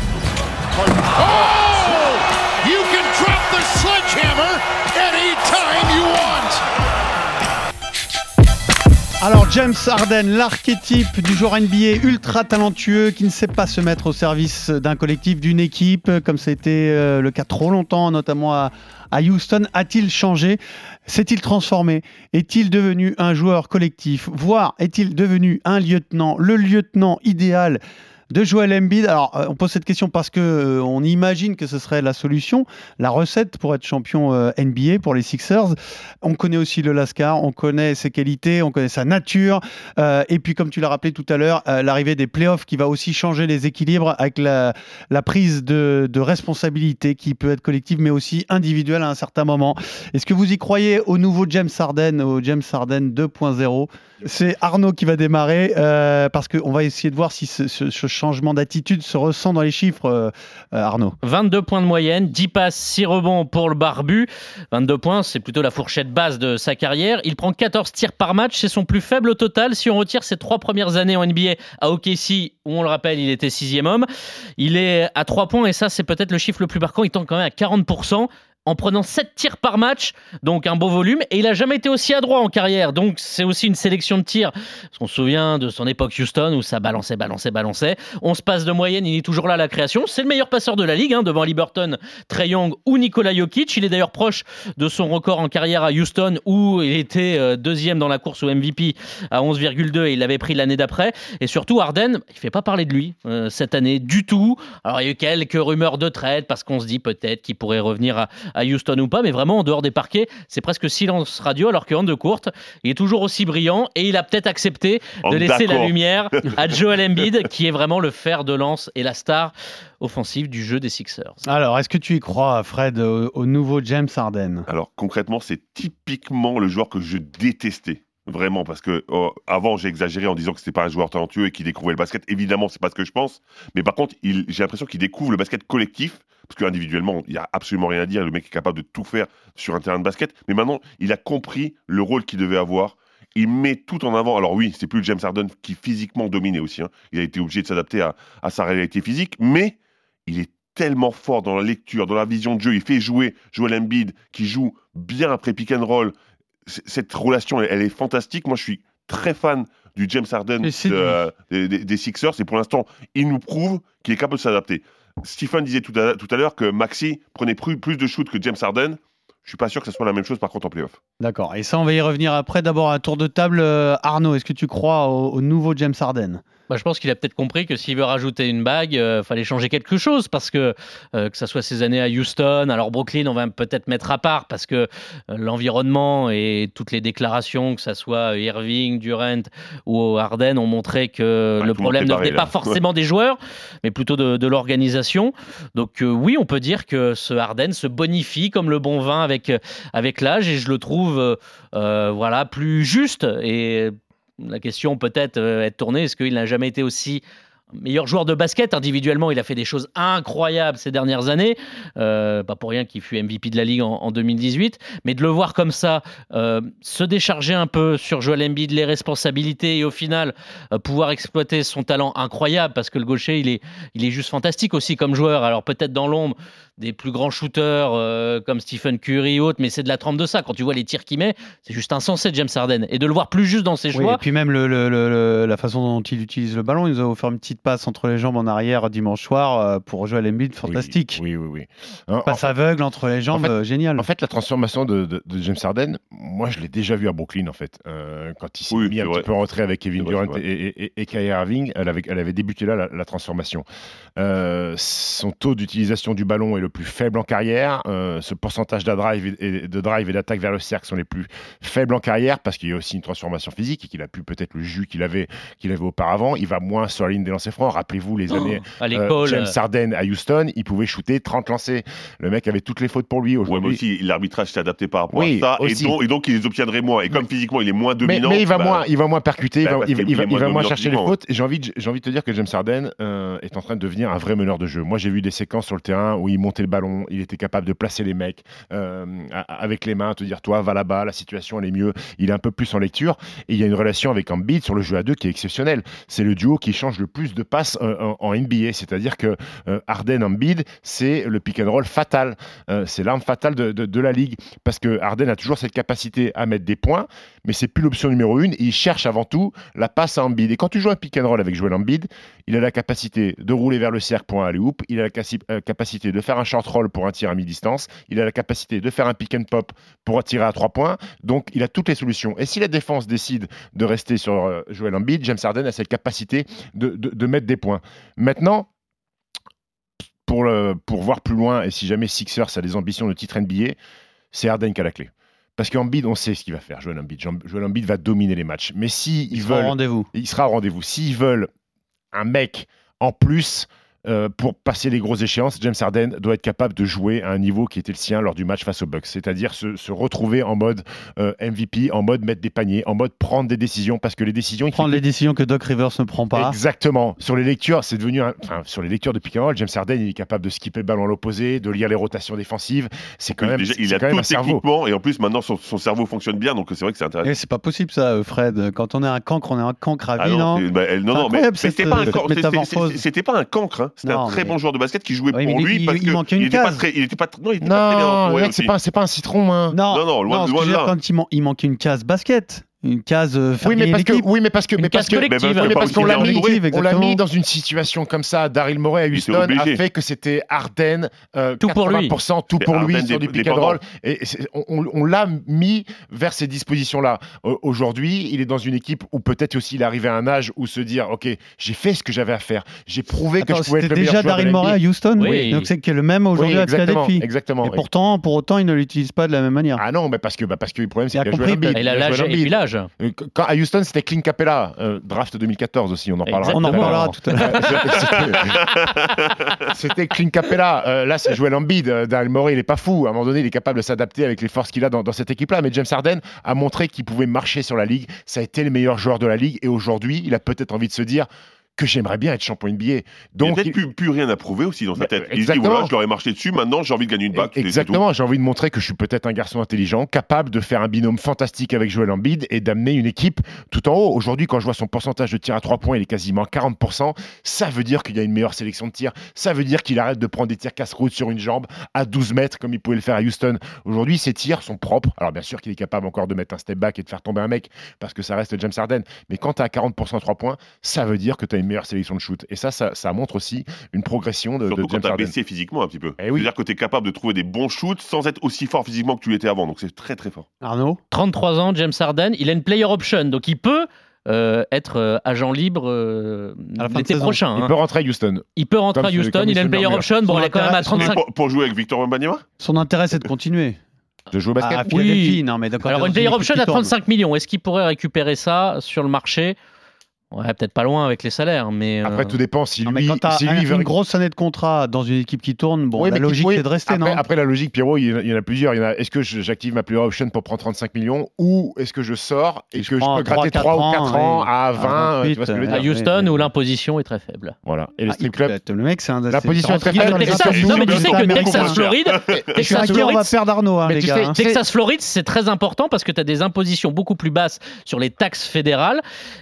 Oh! You can drop the sledgehammer anytime you want. Alors James Harden, l'archétype du joueur N B A ultra talentueux qui ne sait pas se mettre au service d'un collectif, d'une équipe, comme ça a été euh, le cas trop longtemps, notamment à, à Houston. A-t-il changé ? S'est-il transformé ? Est-il devenu un joueur collectif ? Voire est-il devenu un lieutenant, le lieutenant idéal de Joel Embiid? Alors, euh, on pose cette question parce que euh, on imagine que ce serait la solution, la recette pour être champion euh, N B A pour les Sixers. On connaît aussi le Lascar, on connaît ses qualités, on connaît sa nature. Euh, et puis, comme tu l'as rappelé tout à l'heure, euh, l'arrivée des playoffs qui va aussi changer les équilibres avec la, la prise de, de responsabilité qui peut être collective, mais aussi individuelle à un certain moment. Est-ce que vous y croyez au nouveau James Harden, au James Harden deux point zéro ? C'est Arnaud qui va démarrer euh, parce qu'on va essayer de voir si ce, ce, ce changement d'attitude se ressent dans les chiffres, euh, Arnaud. vingt-deux points de moyenne, dix passes, six rebonds pour le barbu. vingt-deux points, c'est plutôt la fourchette basse de sa carrière. Il prend quatorze tirs par match, c'est son plus faible au total. Si on retire ses trois premières années en N B A à O K C, où on le rappelle, il était sixième homme. Il est à trois points et ça, c'est peut-être le chiffre le plus marquant. Il tente quand même à quarante pour cent. En prenant sept tirs par match, donc un beau volume, et il n'a jamais été aussi adroit en carrière, donc c'est aussi une sélection de tirs. Parce qu'on se souvient de son époque Houston où ça balançait, balançait, balançait. onze passes de moyenne, il est toujours là à la création. C'est le meilleur passeur de la ligue, hein, devant Liberton, Trae Young ou Nikola Jokic. Il est d'ailleurs proche de son record en carrière à Houston où il était euh, deuxième dans la course au M V P à onze virgule deux et il l'avait pris l'année d'après. Et surtout, Harden, il ne fait pas parler de lui euh, cette année du tout. Alors il y a eu quelques rumeurs de trade parce qu'on se dit peut-être qu'il pourrait revenir à à Houston ou pas, mais vraiment en dehors des parquets, c'est presque silence radio, alors qu'en de courte, il est toujours aussi brillant et il a peut-être accepté Oh, de laisser d'accord. la lumière à Joel Embiid, qui est vraiment le fer de lance et la star offensive du jeu des Sixers. Alors, est-ce que tu y crois, Fred, au, au nouveau James Harden ? Alors concrètement, c'est typiquement le joueur que je détestais. Vraiment, parce que euh, avant j'ai exagéré en disant que c'était pas un joueur talentueux et qu'il découvrait le basket. Évidemment, c'est pas ce que je pense. Mais par contre, il, j'ai l'impression qu'il découvre le basket collectif. Parce qu'individuellement, il n'y a absolument rien à dire. Le mec est capable de tout faire sur un terrain de basket. Mais maintenant, il a compris le rôle qu'il devait avoir. Il met tout en avant. Alors oui, c'est plus le James Harden qui physiquement dominait aussi. Hein. Il a été obligé de s'adapter à, à sa réalité physique. Mais il est tellement fort dans la lecture, dans la vision de jeu. Il fait jouer Joel Embiid qui joue bien après pick and roll. C- cette relation, elle, elle est fantastique. Moi, je suis très fan du James Harden Et c'est de- des, des- des Sixers. Et pour l'instant, il nous prouve qu'il est capable de s'adapter. Stephen disait tout à, tout à l'heure que Maxey prenait plus, plus de shoots que James Harden. Je suis pas sûr que ce soit la même chose par contre en playoff. D'accord. Et ça, on va y revenir après. D'abord, un tour de table. Euh, Arnaud, est-ce que tu crois au, au nouveau James Harden ? Bah, je pense qu'il a peut-être compris que s'il veut rajouter une bague, il euh, fallait changer quelque chose parce que euh, que ça soit ses années à Houston, alors Brooklyn, on va peut-être mettre à part parce que euh, l'environnement et toutes les déclarations, que ça soit Irving, Durant ou Harden, ont montré que Ouais, le tout le monde problème est ne pareil, venait pas là. forcément des joueurs, mais plutôt de, de l'organisation. Donc euh, oui, on peut dire que ce Harden se bonifie comme le bon vin avec avec l'âge et je le trouve euh, euh, voilà plus juste et la question peut-être euh, être tournée, est-ce qu'il n'a jamais été aussi meilleur joueur de basket? Individuellement, il a fait des choses incroyables ces dernières années. Euh, pas pour rien qu'il fut M V P de la Ligue en, en deux mille dix-huit. Mais de le voir comme ça, euh, se décharger un peu sur Joel Embiid, les responsabilités, et au final, euh, pouvoir exploiter son talent incroyable, parce que le gaucher, il est, il est juste fantastique aussi comme joueur. Alors peut-être dans l'ombre des plus grands shooters euh, comme Stephen Curry et autres, mais c'est de la trempe de ça. Quand tu vois les tirs qu'il met, c'est juste insensé, James Harden. Et de le voir plus juste dans ses Oui, choix. et puis même le, le- le- le- la façon dont il utilise le ballon, il nous a offert une petite passe entre les jambes en arrière dimanche soir euh, pour Joel Embiid, fantastique. Oui, oui, oui. oui. En- Passe en- aveugle entre les jambes, en fait- euh, génial. En fait, la transformation de, de- de James Harden, moi, je l'ai déjà vu à Brooklyn, en fait. Euh, quand il s'est Oui, mis c'est un vrai. petit peu en retrait avec Kevin C'est vrai, Durant c'est vrai. et, et, et- et Kyrie Irving, elle avait, elle avait débuté là, la, la transformation. Euh, son taux d'utilisation du ballon est le plus faible en carrière. Euh, ce pourcentage de drive et, et- de drive et d'attaque vers le cercle sont les plus faibles en carrière, parce qu'il y a aussi une transformation physique et qu'il a plus peut-être le jus qu'il avait, qu'il avait auparavant. Il va moins sur la ligne des lancers francs. Rappelez-vous les années à euh, l'école. James Harden à Houston, il pouvait shooter trente lancers. Le mec avait toutes les fautes pour lui Ouais, mais aujourd'hui. aussi, l'arbitrage s'est adapté par rapport Oui, à ça, et aussi. donc, et donc il les obtiendrait moins. Et comme physiquement il est moins Mais, dominant, mais il va bah, moins, il va moins percuter, il bah, va, parce il va, qu'il il va- est moins il va moins dominant chercher les physiquement. fautes. Et j'ai envie, de, j'ai envie de te dire que James Harden euh, est en train de devenir un vrai meneur de jeu. Moi, j'ai vu des séquences sur le terrain où il monte remonter le ballon, il était capable de placer les mecs euh, avec les mains, te dire toi va là-bas, la situation elle est mieux. Il est un peu plus en lecture et il y a une relation avec Embiid sur le jeu à deux qui est exceptionnelle. C'est le duo qui change le plus de passes euh, en, en N B A, c'est-à-dire que euh, Harden-Embiid, c'est le pick and roll fatal, euh, c'est l'arme fatale de, de, de la ligue parce que Harden a toujours cette capacité à mettre des points, mais c'est plus l'option numéro une et il cherche avant tout la passe à Embiid. Et quand tu joues un pick and roll avec Joel Embiid, il a la capacité de rouler vers le cercle pour un alley-oop, il a la ca- euh, capacité de faire un short roll pour un tir à mi-distance, il a la capacité de faire un pick and pop pour tirer à trois points, donc il a toutes les solutions. Et si la défense décide de rester sur euh, Joel Embiid, James Harden a cette capacité de, de, de mettre des points. Maintenant, pour, le, pour voir plus loin, et si jamais Sixers a des ambitions de titre N B A, c'est Harden qui a la clé. Parce qu'Embiid, on sait ce qu'il va faire, Joel Embiid. Joel Embiid va dominer les matchs. Mais si il ils sera veulent, au rendez-vous. Il sera au rendez-vous. S'ils veulent un mec en plus euh, pour passer les grosses échéances, James Harden doit être capable de jouer à un niveau qui était le sien lors du match face aux Bucks. C'est-à-dire se, se retrouver en mode euh, M V P, en mode mettre des paniers, en mode prendre des décisions. Parce que les décisions... Prendre les décisions que Doc Rivers ne prend pas. Exactement. Sur les lectures, c'est devenu... Un... Enfin, sur les lectures de pick and roll, James Harden, il est capable de skipper le ballon à l'opposé, de lire les rotations défensives. C'est quand même, déjà, c'est, il c'est a quand même tout un cerveau. techniquement, et en plus, maintenant, son, son cerveau fonctionne bien, donc c'est vrai que c'est intéressant. Et c'est pas possible ça, Fred. Quand on est un cancre, on est un cancre à vie, ah non, non bah, elle, non, non, mais, mais c'était, pas un cancre, c'était, c'était pas un cancre, hein. C'était non, un très mais... bon joueur de basket qui jouait oui, pour lui il, parce il, que il manquait une il était case. pas très, il était pas, non, il était non, pas très bien entouré c'est pas, c'est pas un citron, hein. Non, non, non, loin, non, loin de là. Quand il, man- il manquait une case basket. Une case euh, oui, mais parce que, oui, mais parce que, mais parce que, mais parce, mais parce qu'on l'a mis, on l'a mis dans une situation comme ça. Daryl Morey à Houston a fait que c'était Harden, euh, tout pour lui, tout c'était pour lui sur du pick and roll. Et on, on, on l'a mis vers ces dispositions-là. Euh, aujourd'hui, il est dans une équipe où peut-être aussi il est arrivé à un âge où se dire, ok, j'ai fait ce que j'avais à faire, j'ai prouvé Attends, que je pouvais être le meilleur joueur. C'était déjà Daryl Morey à Houston, oui. Donc c'est que le même aujourd'hui oui, à Philadelphie. Exactement. Et pourtant, pour autant, il ne l'utilise pas de la même manière. Ah non, mais parce que, bah, parce que le problème, c'est il qu'il a joué Embiid. Il a l'âge et puis l'âge. Quand à Houston, c'était Clint Capella, euh, draft deux mille quatorze aussi, on en parlera. On en parlera tout à l'heure. c'était, c'était Clint Capella. Euh, là, c'est Joel Embiid. Euh, Daryl Morey, il est pas fou. À un moment donné, il est capable de s'adapter avec les forces qu'il a dans, dans cette équipe-là. Mais James Harden a montré qu'il pouvait marcher sur la ligue. Ça a été le meilleur joueur de la ligue. Et aujourd'hui, il a peut-être envie de se dire que j'aimerais bien être champion N B A. Donc, il n'a peut-être il... plus, plus rien à prouver aussi dans sa tête. Il dit, voilà, je leur ai marché dessus, maintenant j'ai envie de gagner une bague. Exactement, j'ai envie de montrer que je suis peut-être un garçon intelligent, capable de faire un binôme fantastique avec Joel Embiid et d'amener une équipe tout en haut. Aujourd'hui, quand je vois son pourcentage de tir à trois points, il est quasiment à quarante pour cent. Ça veut dire qu'il y a une meilleure sélection de tirs. Ça veut dire qu'il arrête de prendre des tirs casse-route sur une jambe à douze mètres, comme il pouvait le faire à Houston. Aujourd'hui, ses tirs sont propres. Alors bien sûr qu'il est capable encore de mettre un step back et de faire tomber un mec, parce que ça reste James Harden. Mais quand tu as quarante pour cent à trois points, ça veut dire que tu as une meilleure sélection de shoot. Et ça, ça, ça montre aussi une progression de, Surtout de James quand Harden. t'as baissé physiquement un petit peu. Eh oui. C'est-à-dire que tu es capable de trouver des bons shoots sans être aussi fort physiquement que tu l'étais avant. Donc c'est très très fort. Arnaud trente-trois ans, James Harden. Il a une player option. Donc il peut euh, être euh, agent libre euh, l'été prochain. Il hein. peut rentrer à Houston. Il peut rentrer comme à Houston. Il a une player option. Bon, il est quand même à trente-cinq. Pour, pour jouer avec Victor Wembanyama. Son intérêt, c'est de continuer. De jouer au basket. Ah, oui. Non, mais d'accord. Alors une player option à trente-cinq millions. Est-ce qu'il pourrait récupérer ça sur le marché ? Ouais, peut-être pas loin avec les salaires, mais... Euh... Après, tout dépend. Si non, lui, mais quand t'as si lui une veut... grosse année de contrat dans une équipe qui tourne, bon, oui, la logique, oui, c'est de rester, après, non après, la logique, Pierrot, il y en a plusieurs. Il y en a, est-ce que j'active ma player option pour prendre trente-cinq millions ou est-ce que je sors et, et que je, je peux gratter trois ou quatre ans oui. à vingt vingt-huit, tu vois ce que je veux dire à Houston, oui, où oui. l'imposition est très faible. Voilà. Et les ah, strip clubs... Le mec, c'est un... L'imposition est très faible. Non, mais tu sais que Texas, Floride... Texas, Floride... On va perdre Arnaud, hein, les gars. Texas, Floride, c'est très important parce que tu as des impositions beaucoup plus basses sur les taxes fédérales,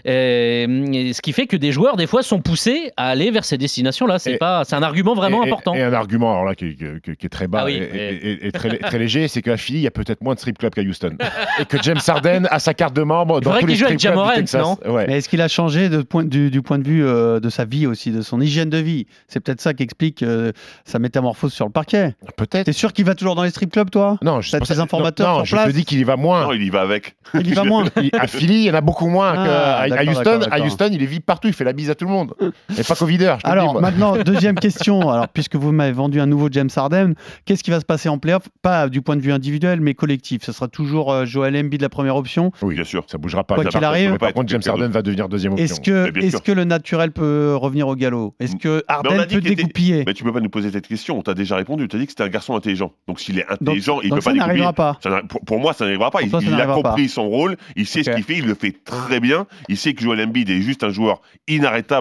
ce qui fait que des joueurs, des fois, sont poussés à aller vers ces destinations-là. C'est, pas, c'est un argument vraiment et, important. Et un argument alors là, qui, qui, qui est très bas ah oui, et, et, et, et très, très léger, c'est qu'à Philly, il y a peut-être moins de strip clubs qu'à Houston. Et que James Harden a sa carte de membre dans tous les strip clubs du Texas. Non ouais. Mais est-ce qu'il a changé de point, du, du point de vue euh, de sa vie aussi, de son hygiène de vie ? C'est peut-être ça qui explique euh, sa métamorphose sur le parquet. Peut-être. T'es sûr qu'il va toujours dans les strip clubs, toi ? Non, je T'as tes informateurs non, non, sur je place te dis qu'il y va moins. Non, il y va avec. Il y va moins. À Philly, il y en a beaucoup moins ah, qu'à à Houston. D'accord, d'accord. À Houston, il est vite partout, il fait la bise à tout le monde. Et pas qu'au videur. Alors maintenant, deuxième question. Alors, puisque vous m'avez vendu un nouveau James Harden, qu'est-ce qui va se passer en playoff ? Pas du point de vue individuel, mais collectif. Ce sera toujours euh, Joel Embiid la première option. Oui, bien sûr, ça bougera pas. Quoi qu'il arrive. Par contre, James Harden va devenir deuxième option. Est-ce que, est-ce que le naturel peut revenir au galop ? Est-ce que Harden peut dégoupiller ? était... Mais tu peux pas nous poser cette question. On t'a déjà répondu. Tu as dit que c'était un garçon intelligent. Donc s'il est intelligent, donc, il donc peut ça pas dégoupiller. N'arrivera pas. Ça pour, pour moi, ça n'arrivera pas. Il, toi, il a compris pas. son rôle. Il sait okay. ce qu'il fait. Il le fait très bien. Il sait que Joel Embiid est juste un joueur inarrêtable.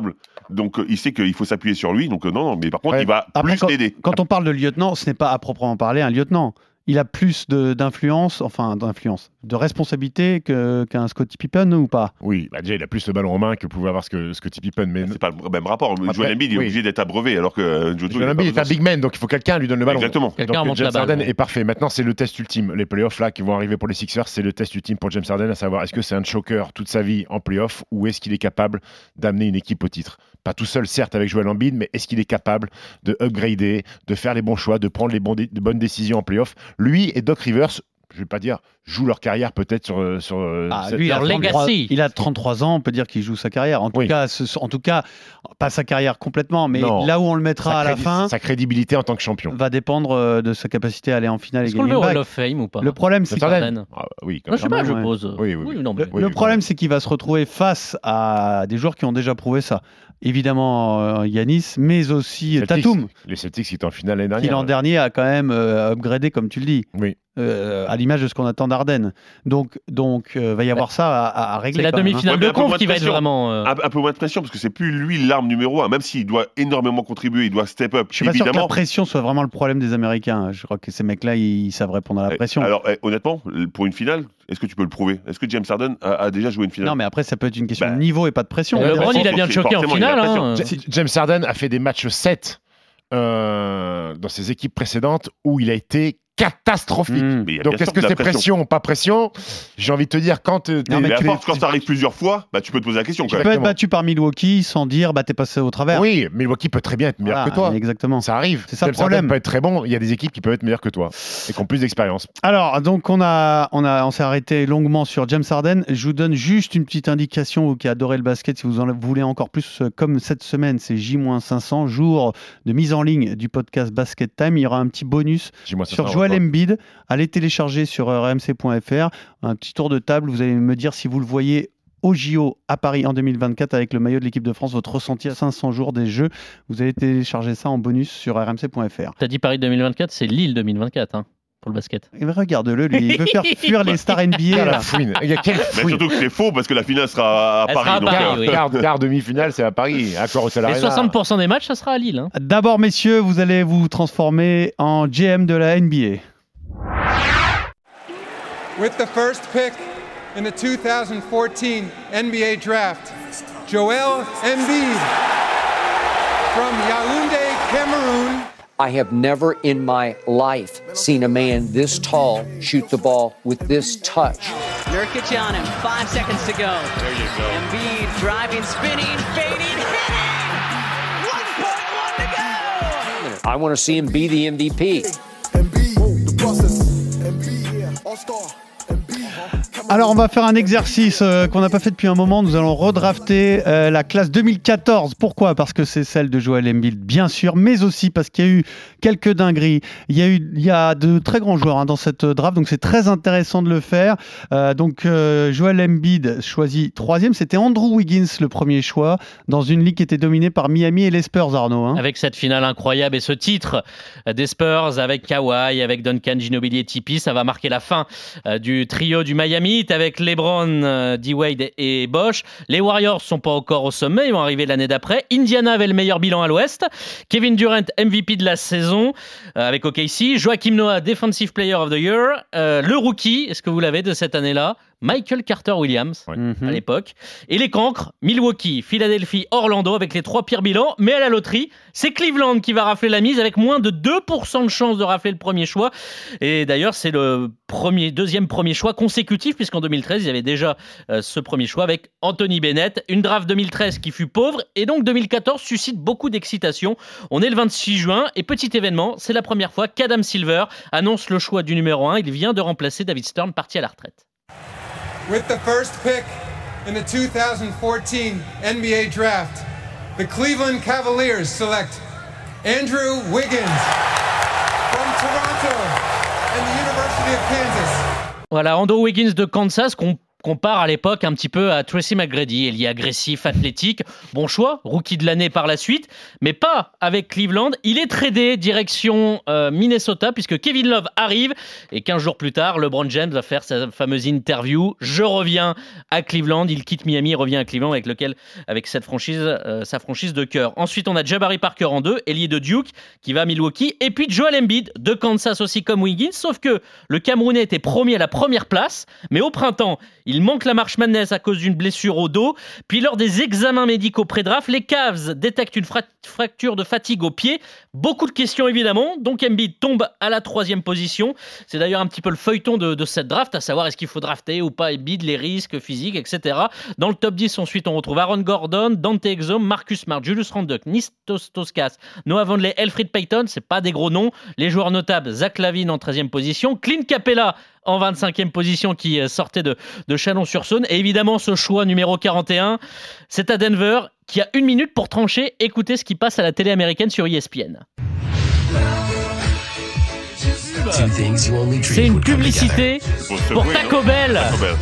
Donc euh, il sait qu'il faut s'appuyer sur lui. Donc euh, non, non, mais par contre, Ouais. il va Après, plus quand, l'aider. quand on parle de lieutenant, ce n'est pas à proprement parler un lieutenant. Il a plus de, d'influence, enfin d'influence, de responsabilité que, qu'un Scottie Pippen ou pas? Oui, bah déjà, il a plus le ballon en main que pouvait avoir Scottie ce Pippen. Mais C'est pas le même rapport. Après, Joel Embiid il est oui. obligé d'être abreuvé, alors que euh, Jojo. Joel Embiid est un big man, donc il faut que quelqu'un lui donne le ballon. Exactement. Quelqu'un Donc remonte James la balle. Harden ouais. est parfait. Maintenant, c'est le test ultime. Les playoffs là qui vont arriver pour les Sixers, c'est le test ultime pour James Harden, à savoir est-ce que c'est un choker toute sa vie en playoff ou est-ce qu'il est capable d'amener une équipe au titre. Pas tout seul, certes, avec Joel Embiid, mais est-ce qu'il est capable de upgrader, de faire les bons choix, de prendre les bons dé- de bonnes décisions en playoff. Lui et Doc Rivers, je vais pas dire, jouent leur carrière peut-être sur. sur Ah, cette- lui, il a, leur trente-trois, legacy. il a trente-trois ans, on peut dire qu'il joue sa carrière. En tout, Oui. cas, ce- en tout cas, pas sa carrière complètement, mais Non. là où on le mettra sa à la crédi- fin sa crédibilité en tant que champion. va dépendre euh, de sa capacité à aller en finale et Est-ce qu'on le gagner met une au bague. Hall of Fame ou pas? Le problème, c'est James qu'il- Harden. Ah, oui, quand Non, je sais même. pas, je ouais. pose. Oui, oui, oui. non, mais... Le, Oui, le oui, problème, oui. c'est qu'il va se retrouver face à des joueurs qui ont déjà prouvé ça. Évidemment, euh, Yanis, mais aussi Celtics. Tatum, Les Celtics qui étaient en finale l'année qui dernière. l'an dernier a quand même euh, upgradé, comme tu le dis, Oui. euh, à l'image de ce qu'on attend d'Arden. Donc, donc, euh, va y avoir ça à, à régler. C'est la quand même, hein. demi-finale Ouais, mais de un peu moins conf de qui va être pression. vraiment. euh, Un, un peu moins de pression parce que c'est plus lui l'arme numéro un, même s'il doit énormément contribuer, il doit step up. Je suis pas sûr que la évidemment. pression soit vraiment le problème des Américains. Je crois que ces mecs-là, ils, ils savent répondre à la Eh, pression. Alors eh, honnêtement, pour une finale, est-ce que tu peux le prouver? Est-ce que James Harden a, a déjà joué une finale? Non, mais après, ça peut être une question Bah, de niveau et pas de pression. Le LeBron, il a bien c'est choqué en forcément, il a finale. la pression. hein. Ja- James Harden a fait des matchs sept euh, dans ses équipes précédentes où il a été catastrophique. Mmh. Mais il y a Donc bien est-ce sûr que de la c'est pression ou pas pression? J'ai envie de te dire, quand euh, t'es- Non, mais Mais à t'es- force, quand ça arrive plusieurs fois, bah, tu peux te poser la question. Tu Quand peux même. être battu par Milwaukee sans dire bah t'es passé au travers. Oui, Milwaukee peut très bien être meilleur Voilà, que toi. Exactement. Ça arrive. C'est ça le James Harden problème. peut être très bon. Il y a des équipes qui peuvent être meilleures que toi et qui ont plus d'expérience. Alors, donc on a, on a, on s'est arrêté longuement sur James Harden. Je vous donne juste une petite indication, vous qui adorez le basket, si vous en voulez encore plus, euh, comme cette semaine, c'est J cinq cents, jour de mise en ligne du podcast Basket Time. Il y aura un petit bonus Dis-moi ça, sur ça, Joel on va Embiid. Allez télécharger sur r m c point f r. Un petit tour de table. Vous allez me dire si vous le voyez au J O à Paris en deux mille vingt-quatre avec le maillot de l'équipe de France, votre ressenti à cinq cents jours des Jeux. Vous allez télécharger ça en bonus sur r m c point f r. T'as dit Paris deux mille vingt-quatre, c'est Lille deux mille vingt-quatre hein, pour le basket. Et regarde-le, lui, il veut faire fuir les stars N B Ah, A. la Là. fouine. Il y a quelle Mais fouine. surtout que c'est faux parce que la finale sera à Elle Paris. sera à donc, Paris, euh, oui. Quart, quart demi-finale, c'est à Paris. Accord au Et salariat. soixante pour cent des matchs, ça sera à Lille. hein. D'abord, messieurs, vous allez vous transformer en G M de la N B A. With the first pick in the two thousand fourteen N B A Draft, Joel Embiid from Yaoundé, Cameroon. I have never in my life seen a man this tall shoot the ball with this touch. Nurkic on him. Five seconds to go. There you go. Embiid driving, spinning, fading, hitting. one point one to go. I want to see him be the M V P. Alors, on va faire un exercice euh, qu'on n'a pas fait depuis un moment. Nous allons redrafter euh, la classe deux mille quatorze. Pourquoi? Parce que c'est celle de Joel Embiid, bien sûr, mais aussi parce qu'il y a eu quelques dingueries. Il y a, eu, il y a de très grands joueurs hein, dans cette draft, donc c'est très intéressant de le faire. Euh, donc, euh, Joel Embiid choisi troisième. C'était Andrew Wiggins, le premier choix, dans une ligue qui était dominée par Miami et les Spurs, Arnaud. Hein. Avec cette finale incroyable et ce titre des Spurs avec Kawhi, avec Duncan, Ginobili et Tipeee, ça va marquer la fin euh, du trio du Miami avec LeBron, euh, D-Wade et Bosh. Les Warriors sont pas encore au sommet, ils vont arriver l'année d'après. Indiana avait le meilleur bilan à l'Ouest. Kevin Durant, M V P de la saison euh, avec O K C. Joakim Noah, Defensive Player of the Year. Euh, le rookie, est-ce que vous l'avez de cette année-là? Michael Carter-Williams, Ouais. Mhm. à l'époque. Et les cancres, Milwaukee, Philadelphie, Orlando, avec les trois pires bilans. Mais à la loterie, c'est Cleveland qui va rafler la mise avec moins de deux pour cent de chance de rafler le premier choix. Et d'ailleurs, c'est le premier, deuxième premier choix consécutif, puisqu'en deux mille treize, il y avait déjà euh, ce premier choix avec Anthony Bennett. Une draft deux mille treize qui fut pauvre. Et donc deux mille quatorze suscite beaucoup d'excitation. On est le vingt-six juin. Et petit événement, c'est la première fois qu'Adam Silver annonce le choix du numéro un. Il vient de remplacer David Stern, parti à la retraite. With the first pick in the two thousand fourteen N B A Draft, the Cleveland Cavaliers select Andrew Wiggins from Toronto and the University of Kansas. Voilà, Andrew Wiggins de Kansas, qu'on compare à l'époque un petit peu à Tracy McGrady. Il est agressif, athlétique, bon choix, rookie de l'année par la suite, mais pas avec Cleveland. Il est tradé direction euh, Minnesota puisque Kevin Love arrive et quinze jours plus tard, LeBron James va faire sa fameuse interview. Je reviens à Cleveland. Il quitte Miami, il revient à Cleveland avec lequel, avec cette franchise, euh, sa franchise de cœur. Ensuite, on a Jabari Parker en deux, ailier de Duke qui va à Milwaukee, et puis Joel Embiid de Kansas aussi comme Wiggins, sauf que le Camerounais était promis à la première place, mais au printemps, il manque la marche Madness à cause d'une blessure au dos. Puis lors des examens médicaux pré-draft, les Cavs détectent une fra- fracture de fatigue au pied. Beaucoup de questions évidemment, donc Embiid tombe à la troisième position. C'est d'ailleurs un petit peu le feuilleton de, de cette draft, à savoir est-ce qu'il faut drafter ou pas Embiid, les risques physiques, et cetera. Dans le top dix, ensuite, on retrouve Aaron Gordon, Dante Exum, Marcus Smart, Julius Randle, Nistos Toscas, Noah Vonleh, Elfrid Payton. C'est pas des gros noms. Les joueurs notables, Zach LaVine en treizième position, Clint Capella en vingt-cinquième position qui sortait de, de Chalon-sur-Saône. Et évidemment, ce choix numéro quarante et un, c'est à Denver qui a une minute pour trancher. Écoutez ce qui passe à la télé américaine sur E S P N. C'est une publicité pour Taco Bell.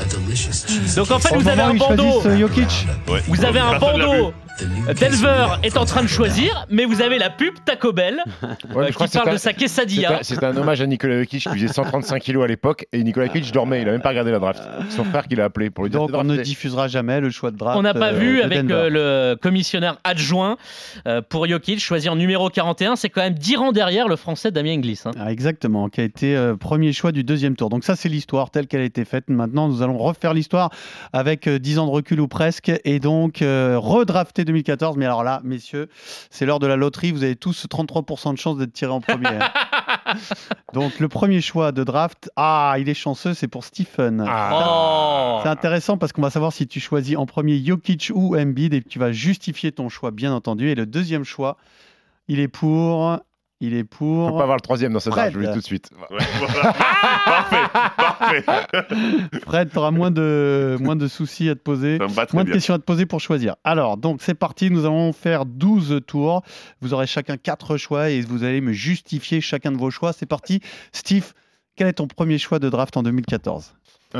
Donc en fait, vous avez un bandeau. Vous avez un bandeau. Denver est en train de choisir, mais vous avez la pub Taco Bell ouais, euh, qui parle un, de sa quesadilla. C'est un, un hommage à Nikola Jokic qui faisait cent trente-cinq kilos à l'époque, et Nikola Jokic dormait, il n'a même pas regardé la draft. Son frère qui l'a appelé pour lui dire. Donc on ne diffusera jamais le choix de draft. On n'a pas euh, vu de avec Denver. euh, le commissionnaire adjoint euh, pour Jokic choisir numéro quarante et un. C'est quand même dix rangs derrière le français Damien Inglis. Hein. Ah, exactement, qui a été euh, premier choix du deuxième tour. Donc ça, c'est l'histoire telle qu'elle a été faite. Maintenant, nous allons refaire l'histoire avec euh, dix ans de recul ou presque, et donc euh, redrafter deux mille quatorze. Mais alors là, messieurs, c'est l'heure de la loterie. Vous avez tous trente-trois pour cent de chance d'être tirés en premier. Hein. Donc le premier choix de draft, ah, il est chanceux, c'est pour Stephen. Ah. Oh. C'est intéressant parce qu'on va savoir si tu choisis en premier Jokic ou Embiid, et tu vas justifier ton choix, bien entendu. Et le deuxième choix, il est pour... Il est pour... Faut pas avoir le troisième dans cette draft, je vous le dis tout de suite. Ouais, voilà. Parfait, parfait. Fred, tu auras moins de, moins de soucis à te poser, moins de bien. questions à te poser pour choisir. Alors, donc c'est parti, nous allons faire douze tours. Vous aurez chacun quatre choix et vous allez me justifier chacun de vos choix. C'est parti. Steve, quel est ton premier choix de draft en deux mille quatorze?